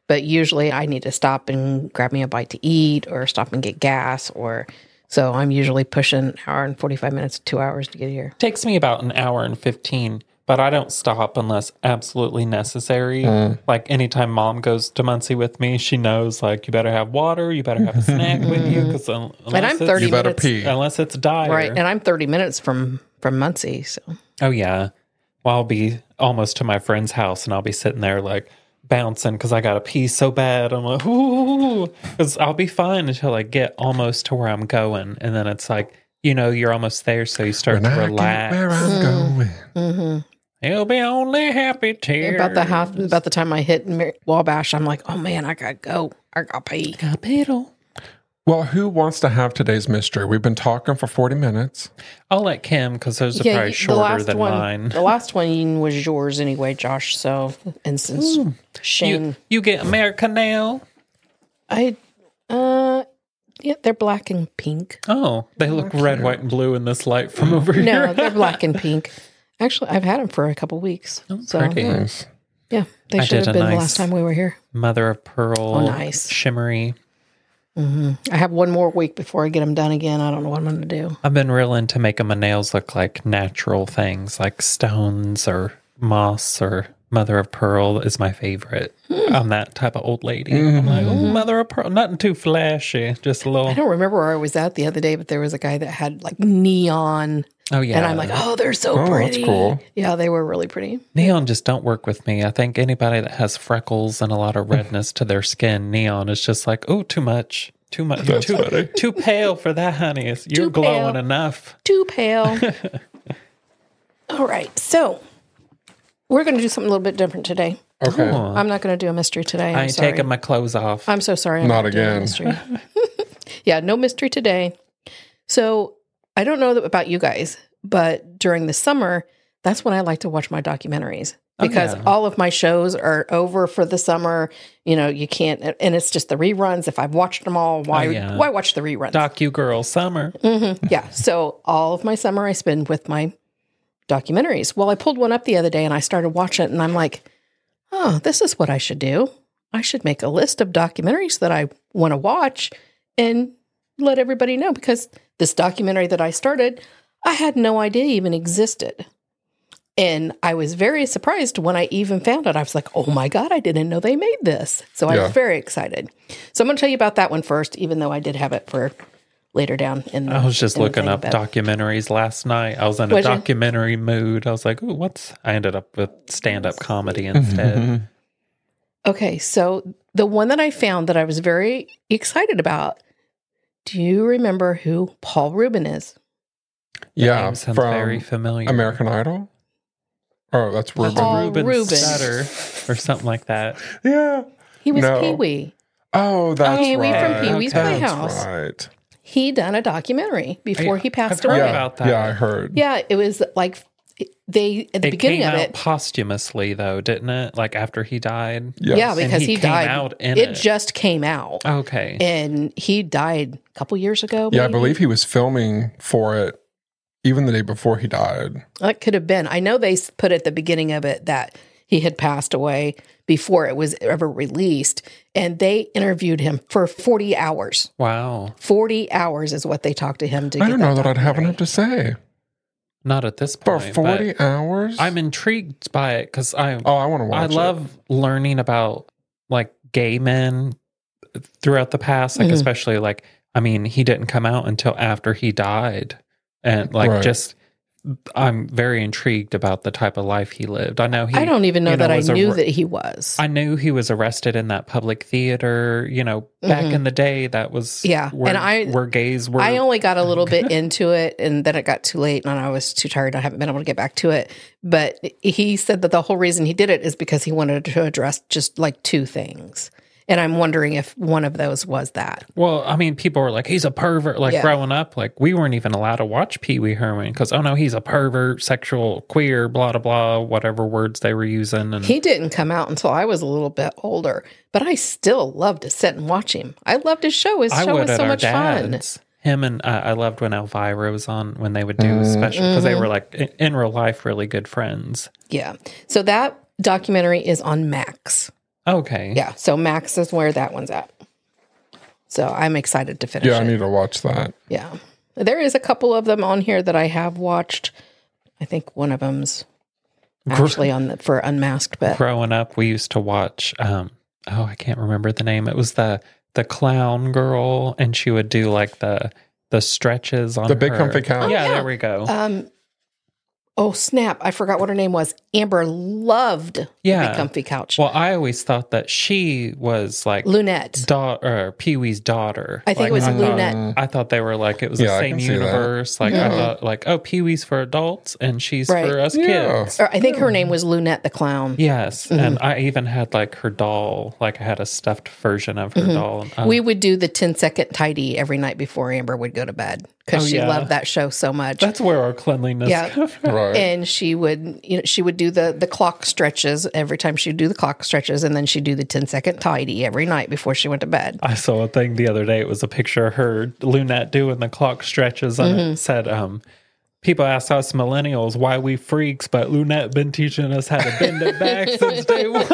But usually I need to stop and grab me a bite to eat or stop and get gas so I'm usually pushing an hour and 45 minutes, 2 hours to get here. Takes me about an hour and 15, but I don't stop unless absolutely necessary. Like anytime Mom goes to Muncie with me, she knows like you better have water, you better have a snack with you because and I'm 30 minutes unless it's dire. Right, and I'm 30 minutes from Muncie, so. Oh yeah. Well, I'll be almost to my friend's house and I'll be sitting there like bouncing because I got to pee so bad. I'm like, ooh, because I'll be fine until I get almost to where I'm going. And then it's like, you're almost there. So you start to relax. Where I'm going. Mm-hmm. It'll be only happy tears. About the time I hit Wabash, I'm like, oh man, I got to go. I got to pee. Got pedal. Well, who wants to have today's mystery? We've been talking for 40 minutes. I'll let Kim, because those are probably shorter than mine. The last one was yours anyway, Josh. So, and since Shane... You get American now? Yeah, they're black and pink. Oh, they look red, white, and blue in this light from over here. No, they're black and pink. Actually, I've had them for a couple weeks. Oh, so, pretty. Nice. Yeah, they should have been the last time we were here. Mother of pearl. Nice. Shimmery. Mm-hmm. I have one more week before I get them done again. I don't know what I'm going to do. I've been real into making my nails look like natural things, like stones or moss or mother of pearl is my favorite. I'm that type of old lady. I'm like, oh, mother of pearl. Nothing too flashy, just a little. I don't remember where I was at the other day, but there was a guy that had like neon. Oh, yeah. And I'm like, oh, they're so pretty. That's cool. Yeah, they were really pretty. Neon just don't work with me. I think anybody that has freckles and a lot of redness to their skin, neon is just like, oh, too much. Too much. Too pale for that, honey. You're glowing enough. Too pale. All right. So we're going to do something a little bit different today. Okay. I'm not going to do a mystery today. I ain't taking my clothes off. I'm so sorry. I'm not again. Mystery. Yeah, no mystery today. So I don't know about you guys, but during the summer, that's when I like to watch my documentaries. Because all of my shows are over for the summer. You can't, and it's just the reruns. If I've watched them all, why watch the reruns? Docu-girl summer. Mm-hmm. Yeah. So all of my summer I spend with my documentaries. Well, I pulled one up the other day and I started watching it and I'm like, oh, this is what I should do. I should make a list of documentaries that I want to watch and let everybody know, because this documentary that I started, I had no idea even existed. And I was very surprised when I even found it. I was like, oh my God, I didn't know they made this. So I was very excited. So I'm going to tell you about that one first, even though I did have it for later down in the I was just looking up documentaries last night. I was in a documentary mood. I was like, ooh, I ended up with stand-up comedy instead. Okay, so the one that I found that I was very excited about, do you remember who Paul Rubin is? Yeah, sounds from very familiar. American Idol? Oh, that's Rubin. Paul Rubin. Stutter or something like that. Yeah. He was Pee-wee. Oh, that's Pee-wee right. from Pee-wee's Playhouse. That's right. He done a documentary before he passed I've away. heard about that. Yeah, I heard. Yeah, it was like at the beginning came of out it posthumously, though, didn't it? Like after he died. Yes. Yeah, because he died. Out in it just came out. Okay, and he died a couple years ago. Yeah, maybe? I believe he was filming for it even the day before he died. That could have been. I know they put at the beginning of it that he had passed away before it was ever released, and they interviewed him for 40 hours. Wow. 40 hours is what they talked to him to I don't know that I'd have enough to say. Not at this point. For 40 hours? I'm intrigued by it because I want to watch it. I love learning about like gay men throughout the past, like especially like, I mean, he didn't come out until after he died. And like I'm very intrigued about the type of life he lived. I know I don't even know that I knew that he was. I knew he was arrested in that public theater, back in the day. That was where gays were. I only got a little bit into it, and then it got too late, and I was too tired. I haven't been able to get back to it. But he said that the whole reason he did it is because he wanted to address just like two things. And I'm wondering if one of those was that. Well, I mean, people were like, he's a pervert. Like growing up, like we weren't even allowed to watch Pee Wee Herman because, oh no, he's a pervert, sexual, queer, blah, blah, blah, whatever words they were using. And he didn't come out until I was a little bit older, but I still loved to sit and watch him. I loved his show. His show was so much fun. Him and I loved when Elvira was on, when they would do special, because they were like in real life really good friends. Yeah. So that documentary is on Max. Okay. Yeah, so Max is where that one's at. So I'm excited to finish it. Yeah, I need to watch that. Yeah. There is a couple of them on here that I have watched. I think one of them's actually for Unmasked. But growing up, we used to watch, I can't remember the name. It was the clown girl, and she would do like the stretches on the Big her. Comfy Couch. Yeah, there we go. Oh, snap. I forgot what her name was. Amber loved the Big Comfy Couch. Well, I always thought that she was like Lunette. Pee-wee's daughter. I think it was Lunette. I thought they were like, it was the same universe. Like, I thought like, oh, Pee-wee's for adults and she's for us kids. Or I think her name was Lunette the Clown. Yes. And I even had like her doll, like I had a stuffed version of her doll. We would do the 10-second tidy every night before Amber would go to bed because she loved that show so much. That's where our cleanliness comes from. Right. And she would do the clock stretches every time she'd do the clock stretches, and then she'd do the 10-second tidy every night before she went to bed. I saw a thing the other day. It was a picture of her, Lunette, doing the clock stretches, and it said, people ask us millennials why we freaks, but Lunette been teaching us how to bend it back since day one.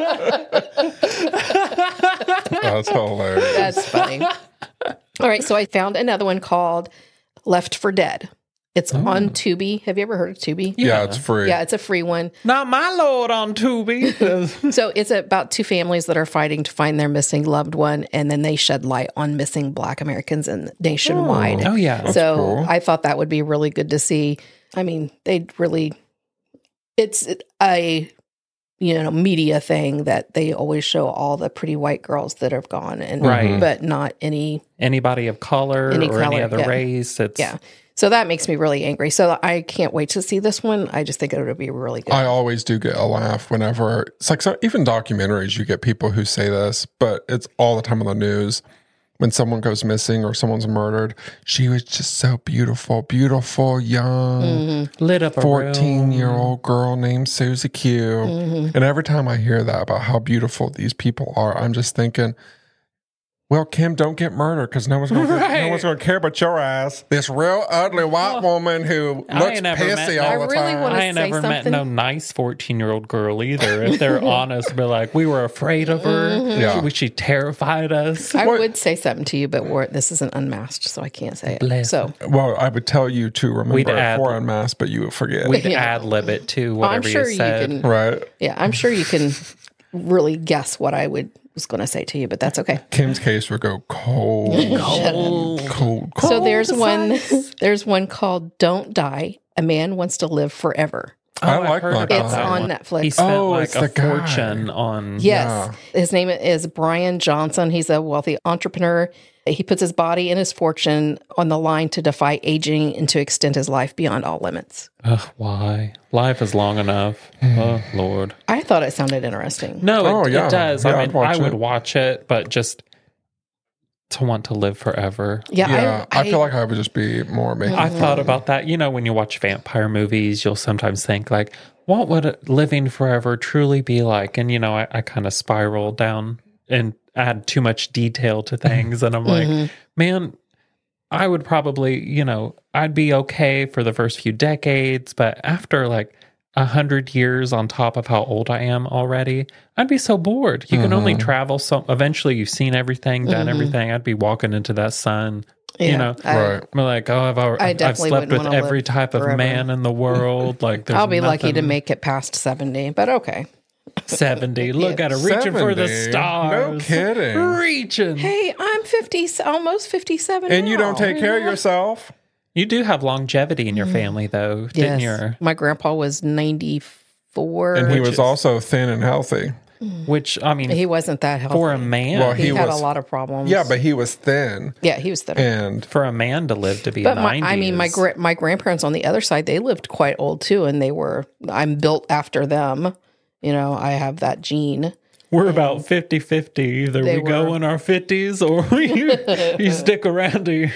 That's hilarious. That's funny. All right, so I found another one called Left for Dead. It's on Tubi. Have you ever heard of Tubi? Yeah, it's free. Yeah, it's a free one. Not my lord on Tubi. So it's about two families that are fighting to find their missing loved one, and then they shed light on missing Black Americans nationwide. Oh, yeah. So cool. I thought that would be really good to see. I mean, it's a media thing that they always show all the pretty white girls that have gone, and but not anybody of color or any other race. So that makes me really angry. So I can't wait to see this one. I just think it would be really good. I always do get a laugh whenever it's like, so even documentaries, you get people who say this, but it's all the time on the news. When someone goes missing or someone's murdered, she was just so beautiful, young, lit up 14-year-old girl named Susie Q. And every time I hear that about how beautiful these people are, I'm just thinking, well, Kim, don't get murdered because no one's going to care about your ass. This real ugly white woman who looks pissy all the time. I ain't never met no nice 14-year-old girl either. If they're honest, be like, we were afraid of her. She terrified us. I would say something to you, but this isn't Unmasked, so I can't say it. So, well, I would tell you to remember it for Unmasked, but you would forget. We'd ad-lib it to whatever you said. You can, right? Yeah, I'm sure you can really guess what I was going to say to you, but that's okay. Kim's case would go cold. So there's one called Don't Die. A Man Wants to Live Forever. I like that. It's on Netflix. He spent a fortune on. Yes. Yeah. His name is Brian Johnson. He's a wealthy entrepreneur. He puts his body and his fortune on the line to defy aging and to extend his life beyond all limits. Why? Life is long enough. Oh, Lord. I thought it sounded interesting. No, it does. Yeah, I would watch it, but just to want to live forever. Yeah, I feel like I would just be more making I thought about that. When you watch vampire movies, you'll sometimes think like, what would living forever truly be like? And, I kind of spiral down and add too much detail to things. And I'm like, man, I would probably, I'd be okay for the first few decades. But after like 100 years on top of how old I am already, I'd be so bored. You can only travel so eventually you've seen everything, done everything. I'd be walking into that sun. Right. I'm like, I've slept with every type of man in the world. Like, I'll be lucky to make it past 70, but okay. 70. Look at her reaching for the stars. No kidding. Reaching. Hey, I'm 50, almost 57 and now. You don't take care of yourself. You do have longevity in your family, though, didn't you? My grandpa was 94. And he was also thin and healthy. Which, I mean... He wasn't that healthy. For a man... Well, he had a lot of problems. Yeah, but he was thin. Yeah, he was thin. And for a man to live to be 90... my grandparents on the other side, they lived quite old, too, and I'm built after them. I have that gene. We're about 50-50. Either we go in our 50s or you stick around here.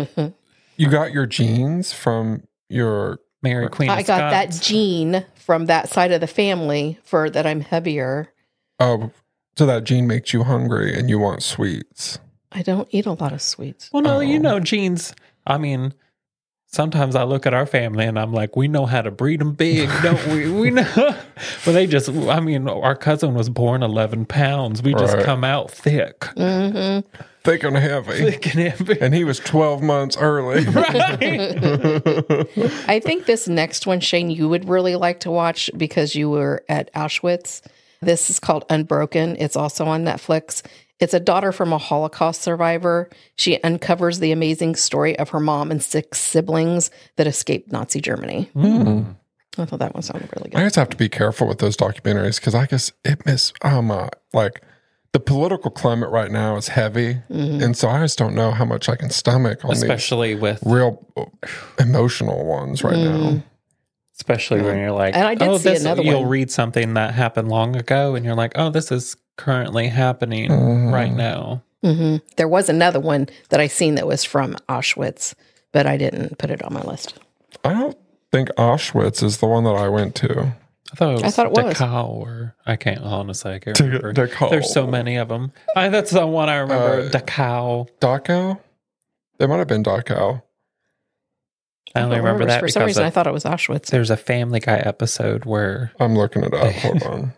You got your genes from your... Mary Queen of Scots. I got that gene from that side of the family for that I'm heavier. Oh, so that gene makes you hungry and you want sweets. I don't eat a lot of sweets. Well, no, genes... I mean... sometimes I look at our family and I'm like, we know how to breed them big, don't we? We know. But they just, I mean, our cousin was born 11 pounds. We just come out thick. Mm-hmm. Thick and heavy. Thick and heavy. And he was 12 months early. Right. I think this next one, Shane, you would really like to watch because you were at Auschwitz. This is called Unbroken. It's also on Netflix. It's a daughter from a Holocaust survivor. She uncovers the amazing story of her mom and 6 siblings that escaped Nazi Germany. Mm. I thought that one sounded really good. I just have to be careful with those documentaries because I guess like the political climate right now is heavy. Mm-hmm. And so I just don't know how much I can stomach on especially these with real emotional ones right now. Especially when you're like, and I did see another you'll one. read something that happened long ago and you're like, oh, this is currently happening right now. Mm-hmm. There was another one that I seen that was from Auschwitz, but I didn't put it on my list. I don't think Auschwitz is the one that I went to. I thought it was Dachau, or I can't remember. Dachau. There's so many of them. That's the one I remember. Dachau. Dachau? They might have been Dachau. I only remember that for some reason. I thought it was Auschwitz. There's a Family Guy episode where I'm looking it up. Hold on.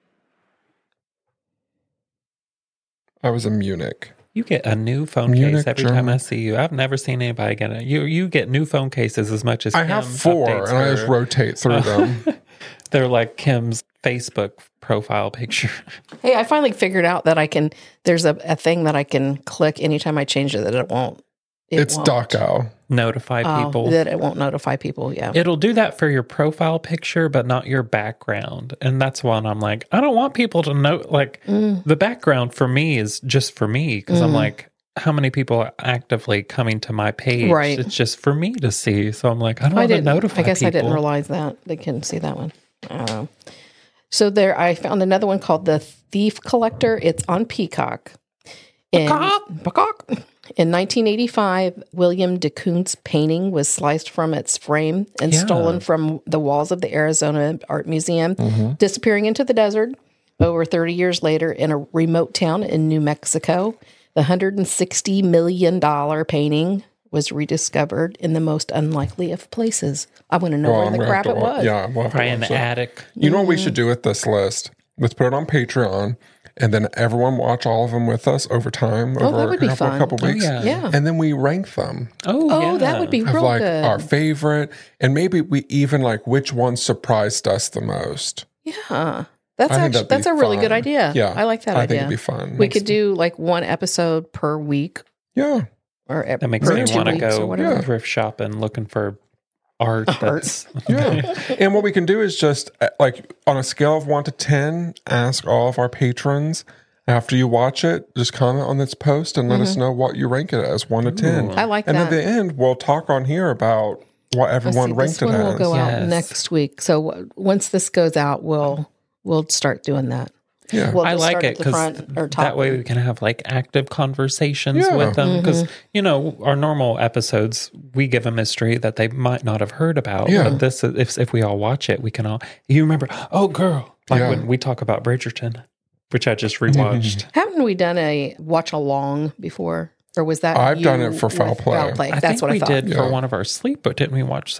I was in Munich. You get a new phone case every time I see you. I've never seen anybody get it. You get new phone cases as much as I have 4, and I just rotate through them. They're like Kim's Facebook profile picture. Hey, I finally figured out that there's a thing that I can click anytime I change it that it won't. It's Dachau. Notify people. That it won't notify people, yeah. It'll do that for your profile picture, but not your background. And that's when I'm like, I don't want people to know, like, the background for me is just for me. Because I'm like, how many people are actively coming to my page? Right. It's just for me to see. So I'm like, I don't want to notify people. I guess I didn't realize that. They couldn't see that one. I don't know. So I found another one called The Thief Collector. It's on Peacock. Peacock. In 1985, William de Koont's painting was sliced from its frame and stolen from the walls of the Arizona Art Museum, disappearing into the desert. Over 30 years later, in a remote town in New Mexico, the $160 million painting was rediscovered in the most unlikely of places. I want to know where the crap it was. Yeah, we'll probably in the attic. You know what we should do with this list? Let's put it on Patreon. And then everyone watch all of them with us over time, over a couple weeks. Yeah. And then we rank them. Oh, that would be real like good. Our favorite. And maybe we even like which one surprised us the most. Yeah. That's a really good idea. Yeah. I like that idea. I think it'd be fun. We could do like one episode per week. Yeah. Or that makes me want to go thrift shopping looking for art. Yeah. And what we can do is just like on a scale of 1 to 10, ask all of our patrons after you watch it, just comment on this post and let us know what you rank it as 1 to 10. I like that. And at the end, we'll talk on here about what everyone ranked it as. This one will go out next week. So once this goes out, we'll start doing that. Yeah, I like it because that way we can have like active conversations with them. Because our normal episodes, we give a mystery that they might not have heard about. Yeah. But this, if we all watch it, we can all. You remember? Oh, girl! Like when we talk about Bridgerton, which I just rewatched. Haven't we done a watch along before, or was that? I've done it for Foul Play. That's what I thought. We did for one of our sleep, but didn't we watch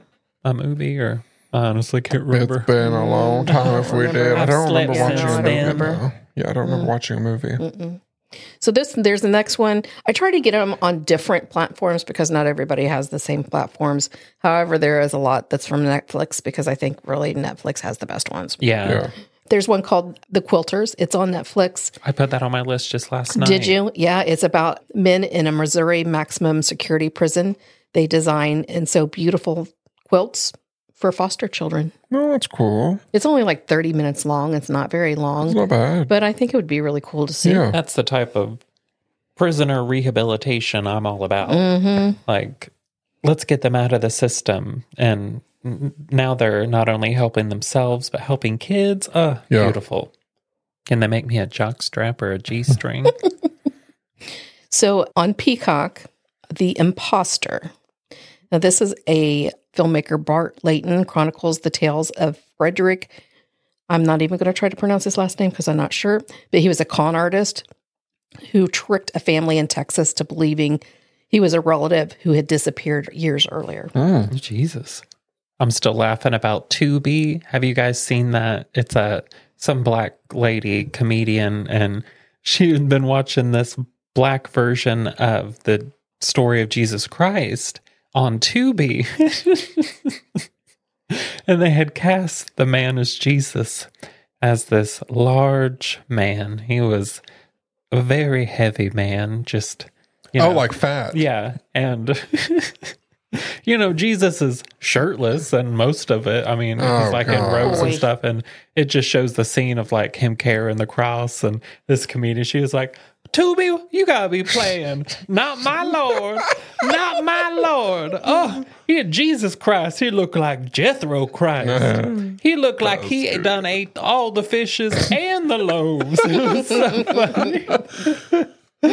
a movie or? I honestly can't remember. It's been a long time if we did. I don't remember watching a movie. No. Yeah, I don't remember watching a movie. Mm-mm. So there's the next one. I try to get them on different platforms because not everybody has the same platforms. However, there is a lot that's from Netflix because I think really Netflix has the best ones. Yeah. There's one called The Quilters. It's on Netflix. I put that on my list just last night. Did you? Yeah. It's about men in a Missouri maximum security prison. They design and sew beautiful quilts for foster children. No, that's cool. It's only like 30 minutes long. It's not very long. It's not bad. But I think it would be really cool to see. Yeah. That's the type of prisoner rehabilitation I'm all about. Mm-hmm. Like, let's get them out of the system. And now they're not only helping themselves, but helping kids. Beautiful. Can they make me a jock strap or a G-string? So on Peacock, The Imposter. Now, this is a filmmaker, Bart Layton, chronicles the tales of Frederick. I'm not even going to try to pronounce his last name because I'm not sure. But he was a con artist who tricked a family in Texas to believing He was a relative who had disappeared years earlier. Jesus. I'm still laughing about Tubi. Have you guys seen that? It's some black lady comedian, and she had been watching this black version of the story of Jesus Christ on Tubi. And they had cast the man as Jesus as this large man. He was a very heavy man, just, like fat. Yeah. And, Jesus is shirtless and most of it. I mean, he's like in robes and stuff. And it just shows the scene of like him carrying the cross. And this comedian, she was like, Tubi, you gotta be playing. Not my Lord. Not my Lord. Oh, Jesus Christ. He looked like Jethro Christ. He looked like he done ate all the fishes and the loaves. It was so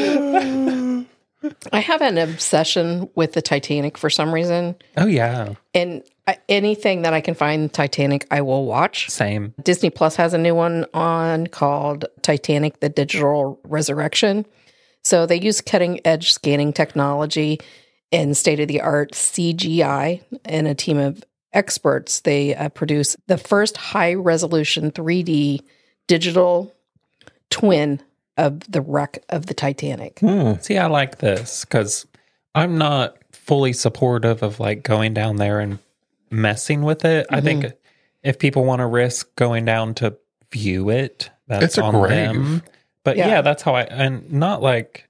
funny. I have an obsession with the Titanic for some reason. Oh, yeah. And anything that I can find Titanic, I will watch. Same. Disney Plus has a new one on called Titanic, The Digital Resurrection. So they use cutting-edge scanning technology and state-of-the-art CGI and a team of experts. They produce the first high-resolution 3D digital twin of the wreck of the Titanic. See, I like this because I'm not fully supportive of like going down there and messing with it. I think if people want to risk going down to view it, that's on them. But yeah, that's how and not like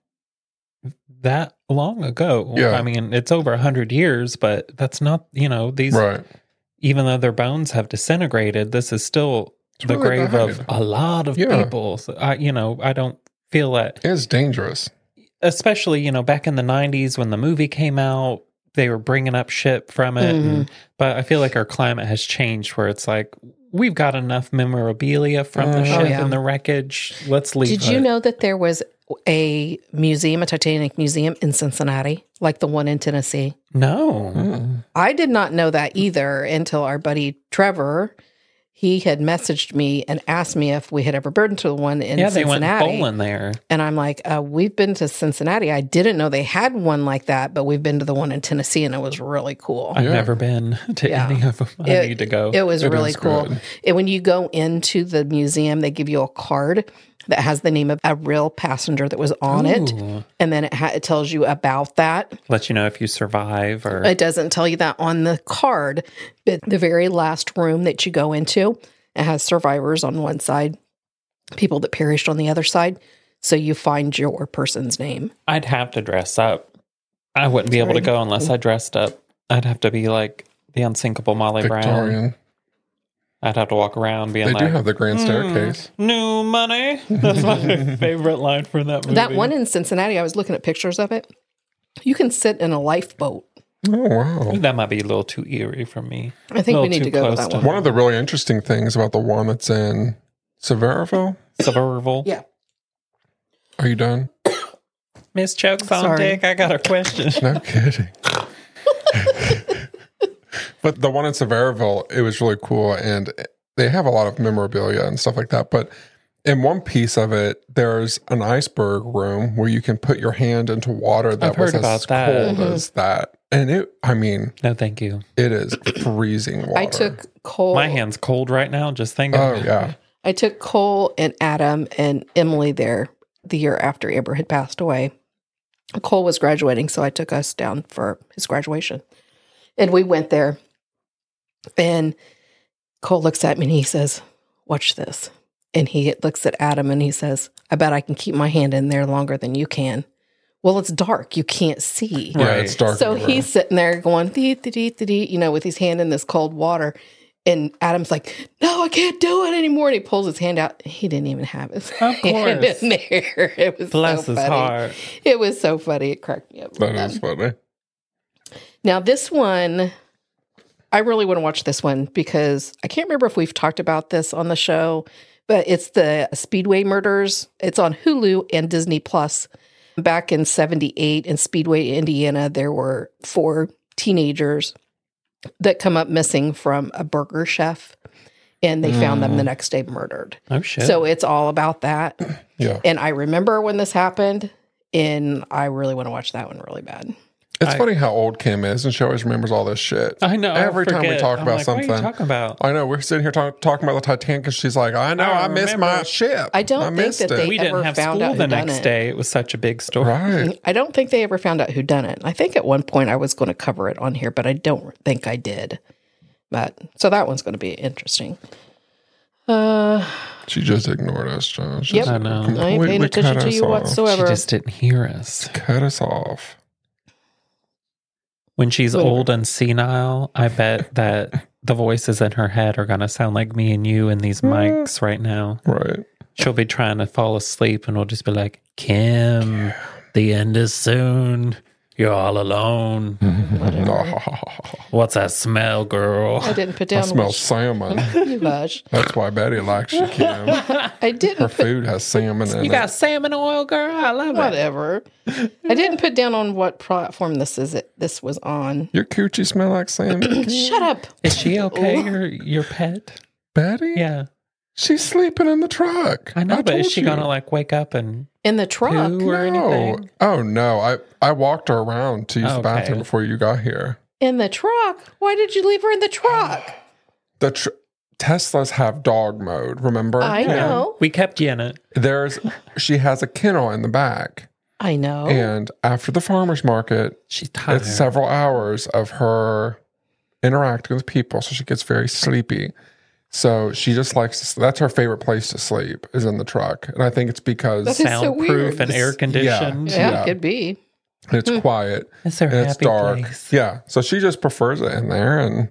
that long ago. Yeah. I mean, it's over 100 years, but that's not, these, even though their bones have disintegrated, this is still the grave of a lot of people. So I don't feel that. It's dangerous. Especially, back in the 90s when the movie came out, they were bringing up shit from it. But I feel like our climate has changed where it's like, we've got enough memorabilia from the ship and the wreckage. Let's leave it. Did you know that there was a museum, a Titanic museum in Cincinnati, like the one in Tennessee? No. I did not know that either until our buddy Trevor, he had messaged me and asked me if we had ever been to the one in Cincinnati. Yeah, they went bowling there. And I'm like, we've been to Cincinnati. I didn't know they had one like that, but we've been to the one in Tennessee, and it was really cool. I've never been to any of them. I need to go. It was really cool. And when you go into the museum, they give you a card that has the name of a real passenger that was on it. And then it tells you about that. Let you know if you survive or... It doesn't tell you that on the card, but the very last room that you go into, it has survivors on one side, people that perished on the other side. So you find your person's name. I'd have to dress up. I wouldn't be able to go unless I dressed up. I'd have to be like the unsinkable Molly Victorian. Brown. I'd have to walk around being like... They do have the grand staircase. New money. That's my favorite line from that movie. That one in Cincinnati, I was looking at pictures of it. You can sit in a lifeboat. Oh, wow. That might be a little too eerie for me. I think we need to go to that one. One of the really interesting things about the one that's in Sevierville. Yeah. Are you done? Miss Chokes on Dick, I got a question. No kidding. But the one in Sevierville, it was really cool, and they have a lot of memorabilia and stuff like that. But in one piece of it, there's an iceberg room where you can put your hand into water that was as cold as that. And no, thank you. It is freezing water. I took Cole. My hand's cold right now, just thinking. Oh, yeah. I took Cole and Adam and Emily there the year after Amber had passed away. Cole was graduating, so I took us down for his graduation. And we went there. And Cole looks at me and he says, "Watch this." And he looks at Adam and he says, "I bet I can keep my hand in there longer than you can." Well, it's dark. You can't see. Yeah, it's dark. So he's sitting there going, with his hand in this cold water. And Adam's like, "No, I can't do it anymore." And he pulls his hand out. He didn't even have his hand in there. It was Bless so his funny. heart. It was so funny. It cracked me up. That is funny. Now, this one, I really want to watch this one because I can't remember if we've talked about this on the show, but it's the Speedway Murders. It's on Hulu and Disney Plus. Back in 1978 in Speedway, Indiana, there were 4 teenagers that come up missing from a burger chef, and they found them the next day murdered. Oh, shit. So it's all about that. Yeah. And I remember when this happened, And I really want to watch that one really bad. It's funny how old Kim is, and she always remembers all this shit. I know. Every time we talk about something. What are you talking about? I know. We're sitting here talking about the Titanic, and she's like, I know, I missed my ship. I don't think that they we ever didn't have found school out the who done next it. day. It was such a big story. Right. I don't think they ever found out who done it. I think at one point I was going to cover it on here, but I don't think I did. But so that one's going to be interesting. She just ignored us, John. She Yep. just I know. I ain't paying completely attention cut to us you off. She whatsoever. just didn't hear us. Cut us off. When she's Whatever. old and senile, I bet that the voices in her head are going to sound like me and you in these mics right now. Right. She'll be trying to fall asleep and we'll just be like, Kim, the end is soon. You're all alone. What's that smell, girl? I didn't put I down smell which- salmon. You hush. That's why Betty likes you, Kim. I didn't Her put food has salmon in You it. got salmon oil, girl? I love it. whatever. I didn't put down on what platform this was on. Your coochie smell like salmon? Shut up. Is she okay, your pet? Betty? Yeah. She's sleeping in the truck. I know, but is told she you. going to like wake up and In the truck. poo or anything? Oh, no. I walked her around to use the Okay. bathroom before you got here. In the truck? Why did you leave her in the truck? The Teslas have dog mode, remember? I know. We kept you in it. She has a kennel in the back. I know. And after the farmer's market, She's tired. it's several hours of her interacting with people, so she gets very sleepy. So she just likes to, that's her favorite place to sleep, is in the truck. And I think it's because That's so Soundproof weird. and air conditioned. yeah, yeah. it could be. it's quiet It's her and it's happy dark. place. Yeah. So she just prefers it in there, and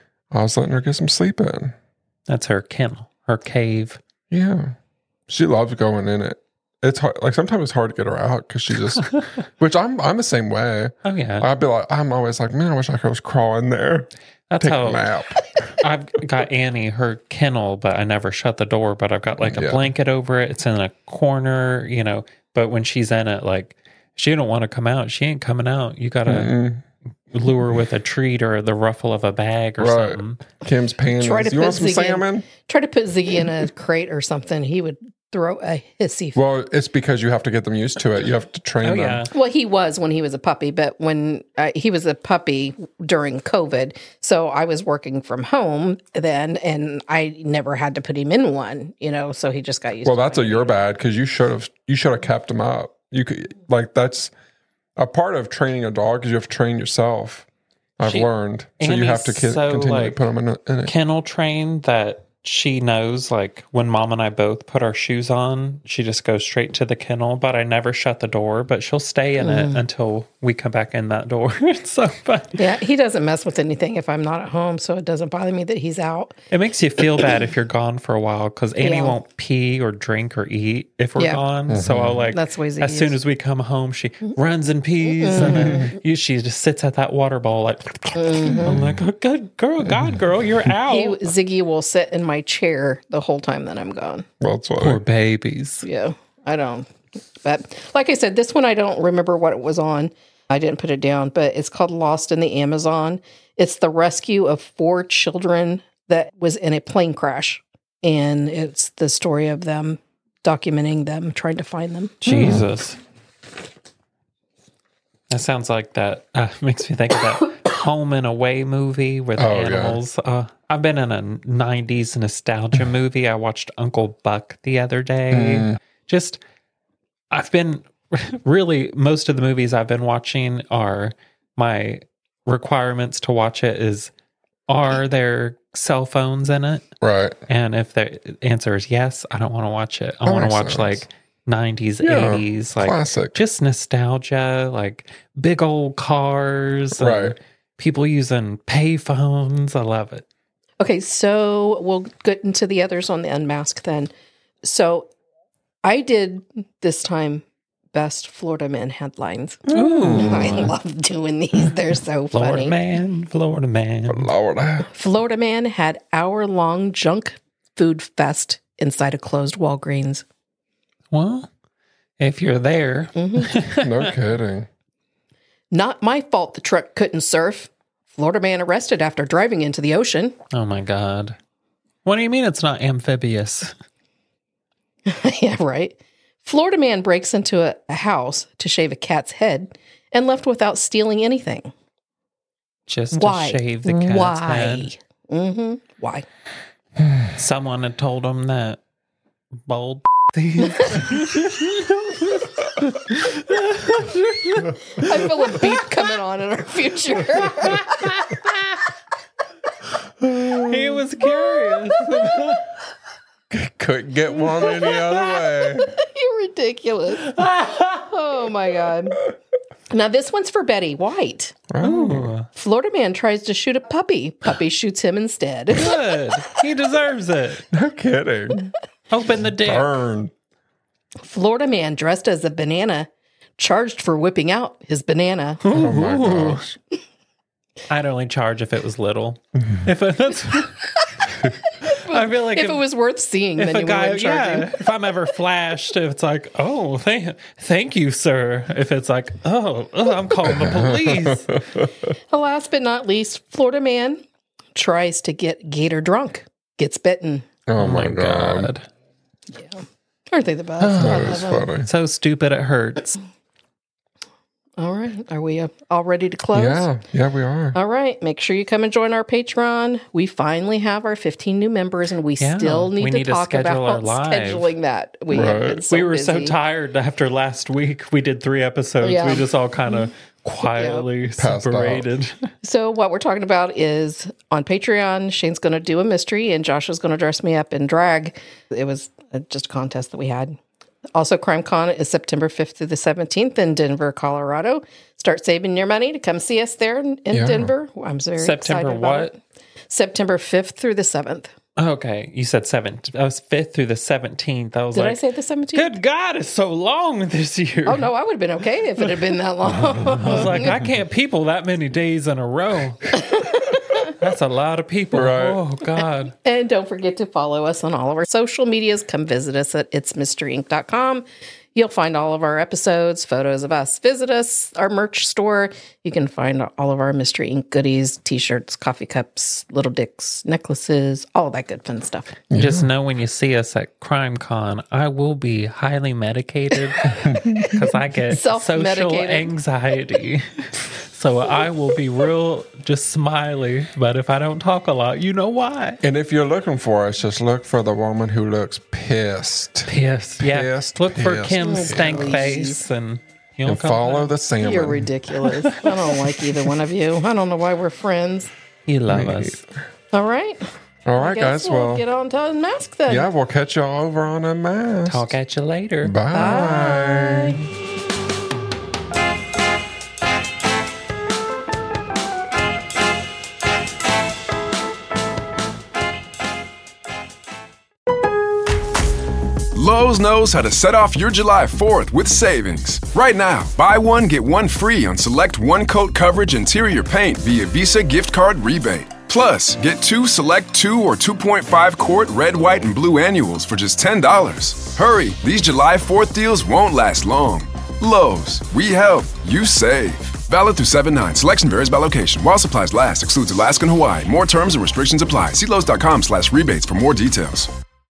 I was letting her get some sleep in. That's her kennel, her cave. Yeah. She loves going in it. It's hard, like sometimes it's hard to get her out because she just, which I'm the same way. Oh, yeah. I'd be like, I'm always like, man, I wish I could just crawl in there, That's take how a nap. I've got Annie, her kennel, but I never shut the door. But I've got like a Yeah. blanket over it. It's in a corner, you know. But when she's in it, like, she don't want to come out. She ain't coming out. You got to lure her with a treat or the ruffle of a bag or Right. something. Kim's panties. Try to You want put some Ziggy in- salmon? Try to put Ziggy in a crate or something. He would throw a hissy fit. Well, it's because you have to get them used to it. You have to train Oh, them. yeah. Well, he was when he was a puppy, but when he was a puppy during COVID, so I was working from home then, and I never had to put him in one, you know. So he just got used. Well, to that's your bad because you should have kept them up. You could, like, that's a part of training a dog is you have to train yourself. I've learned, so you have to Annie's so, continue to like, put them in it. Kennel trained that she knows, like, when Mom and I both put our shoes on, she just goes straight to the kennel. But I never shut the door, but she'll stay in it until we come back in that door. It's so fun. Yeah, he doesn't mess with anything if I'm not at home, so it doesn't bother me that he's out. It makes you feel bad if you're gone for a while because Annie Yeah. won't pee or drink or eat if we're Yeah. gone. So I'll like, That's the way Ziggy as soon is. as we come home, she runs and pees, and then she just sits at that water bowl like. I'm like, oh, good girl, God, girl, you're out. Ziggy will sit in my chair the whole time that I'm gone. Well, that's what Poor babies. Yeah, I don't. But like I said, this one I don't remember what it was on. I didn't put it down, but it's called Lost in the Amazon. It's the rescue of 4 children that was in a plane crash. And it's the story of them documenting them, trying to find them. Jesus. That sounds like that. Makes me think of that Home and Away movie where the Oh, yeah. animals. I've been in a 90s nostalgia movie. I watched Uncle Buck the other day. I've been really, most of the movies I've been watching are my requirements to watch it is, are there cell phones in it? right. And if the answer is yes, I don't want to watch it. I That want to makes watch sense. like 90s, Yeah, 80s, like classic. just nostalgia, like big old cars, and Right. people using pay phones. I love it. Okay, so we'll get into the others on the Unmasked then. So I did this time best Florida Man headlines. I love doing these. They're so Florida funny. man, Florida man. Lord. Florida Man had hour-long junk food fest inside a closed Walgreens. Well, if you're there, No kidding. Not my fault the truck couldn't surf. Florida Man arrested after driving into the ocean. oh my God. What do you mean it's not amphibious? Yeah, right. Florida man breaks into a house to shave a cat's head and left without stealing anything. Just to shave the cat's head? Mm-hmm. Why? Someone had told him that bald I feel a beat coming on in our future. He was curious. Couldn't get one any other way. You're ridiculous. Oh, my God. Now, this one's for Betty White. Oh. Florida man tries to shoot a puppy. Puppy shoots him instead. Good. He deserves it. No kidding. Open the dick. Burn. Florida man dressed as a banana charged for whipping out his banana. Oh, my gosh. I'd only charge if it was little. I feel like if it was worth seeing, then you wouldn't charge him. If I'm ever flashed, it's like, oh, thank you, sir. If it's like, oh, I'm calling the police. Last but not least, Florida man tries to get gator drunk, gets bitten. Oh my God. Yeah. Aren't they the best? That is funny. So stupid it hurts. All right. Are we all ready to close? Yeah, we are. All right. Make sure you come and join our Patreon. We finally have our 15 new members, and we still need to talk about scheduling that. We were so tired after last week. We did 3 episodes. Yeah. We just all kind of quietly separated. So what we're talking about is on Patreon, Shane's going to do a mystery, and Josh is going to dress me up in drag. It was just a contest that we had. Also, CrimeCon is September 5th through the 17th in Denver, Colorado. Start saving your money to come see us there in Denver. I'm very excited about it. September 5th through the 7th. Okay, you said 7th. I was 5th through the 17th. Did I say the 17th? Good God, it's so long this year. Oh, no, I would have been okay if it had been that long. I was like, I can't people that many days in a row. That's a lot of people. Right. Oh, God. And don't forget to follow us on all of our social medias. Come visit us at itsmysteryinc.com. You'll find all of our episodes, photos of us. Visit us, our merch store. You can find all of our Mystery Inc. goodies, T-shirts, coffee cups, little dicks, necklaces, all that good fun stuff. Yeah. Just know when you see us at CrimeCon, I will be highly medicated because I get social anxiety. So I will be real just smiley, but if I don't talk a lot, you know why. And if you're looking for us, just look for the woman who looks pissed. Yeah. Look for Kim's stank face and you'll follow the salmon. You're ridiculous. I don't like either one of you. I don't know why we're friends. You love us. All right. All right, guys. We'll get on to Unmask then. Yeah, we'll catch y'all over on Unmask. Talk at you later. Bye. Lowe's knows how to set off your July 4th with savings. Right now, buy one, get one free on select one-coat coverage interior paint via Visa gift card rebate. Plus, get 2 select 2 or 2.5 quart red, white, and blue annuals for just $10. Hurry, these July 4th deals won't last long. Lowe's, we help, you save. Valid through 7/9. Selection varies by location. While supplies last, excludes Alaska and Hawaii. More terms and restrictions apply. See Lowe's.com/rebates for more details.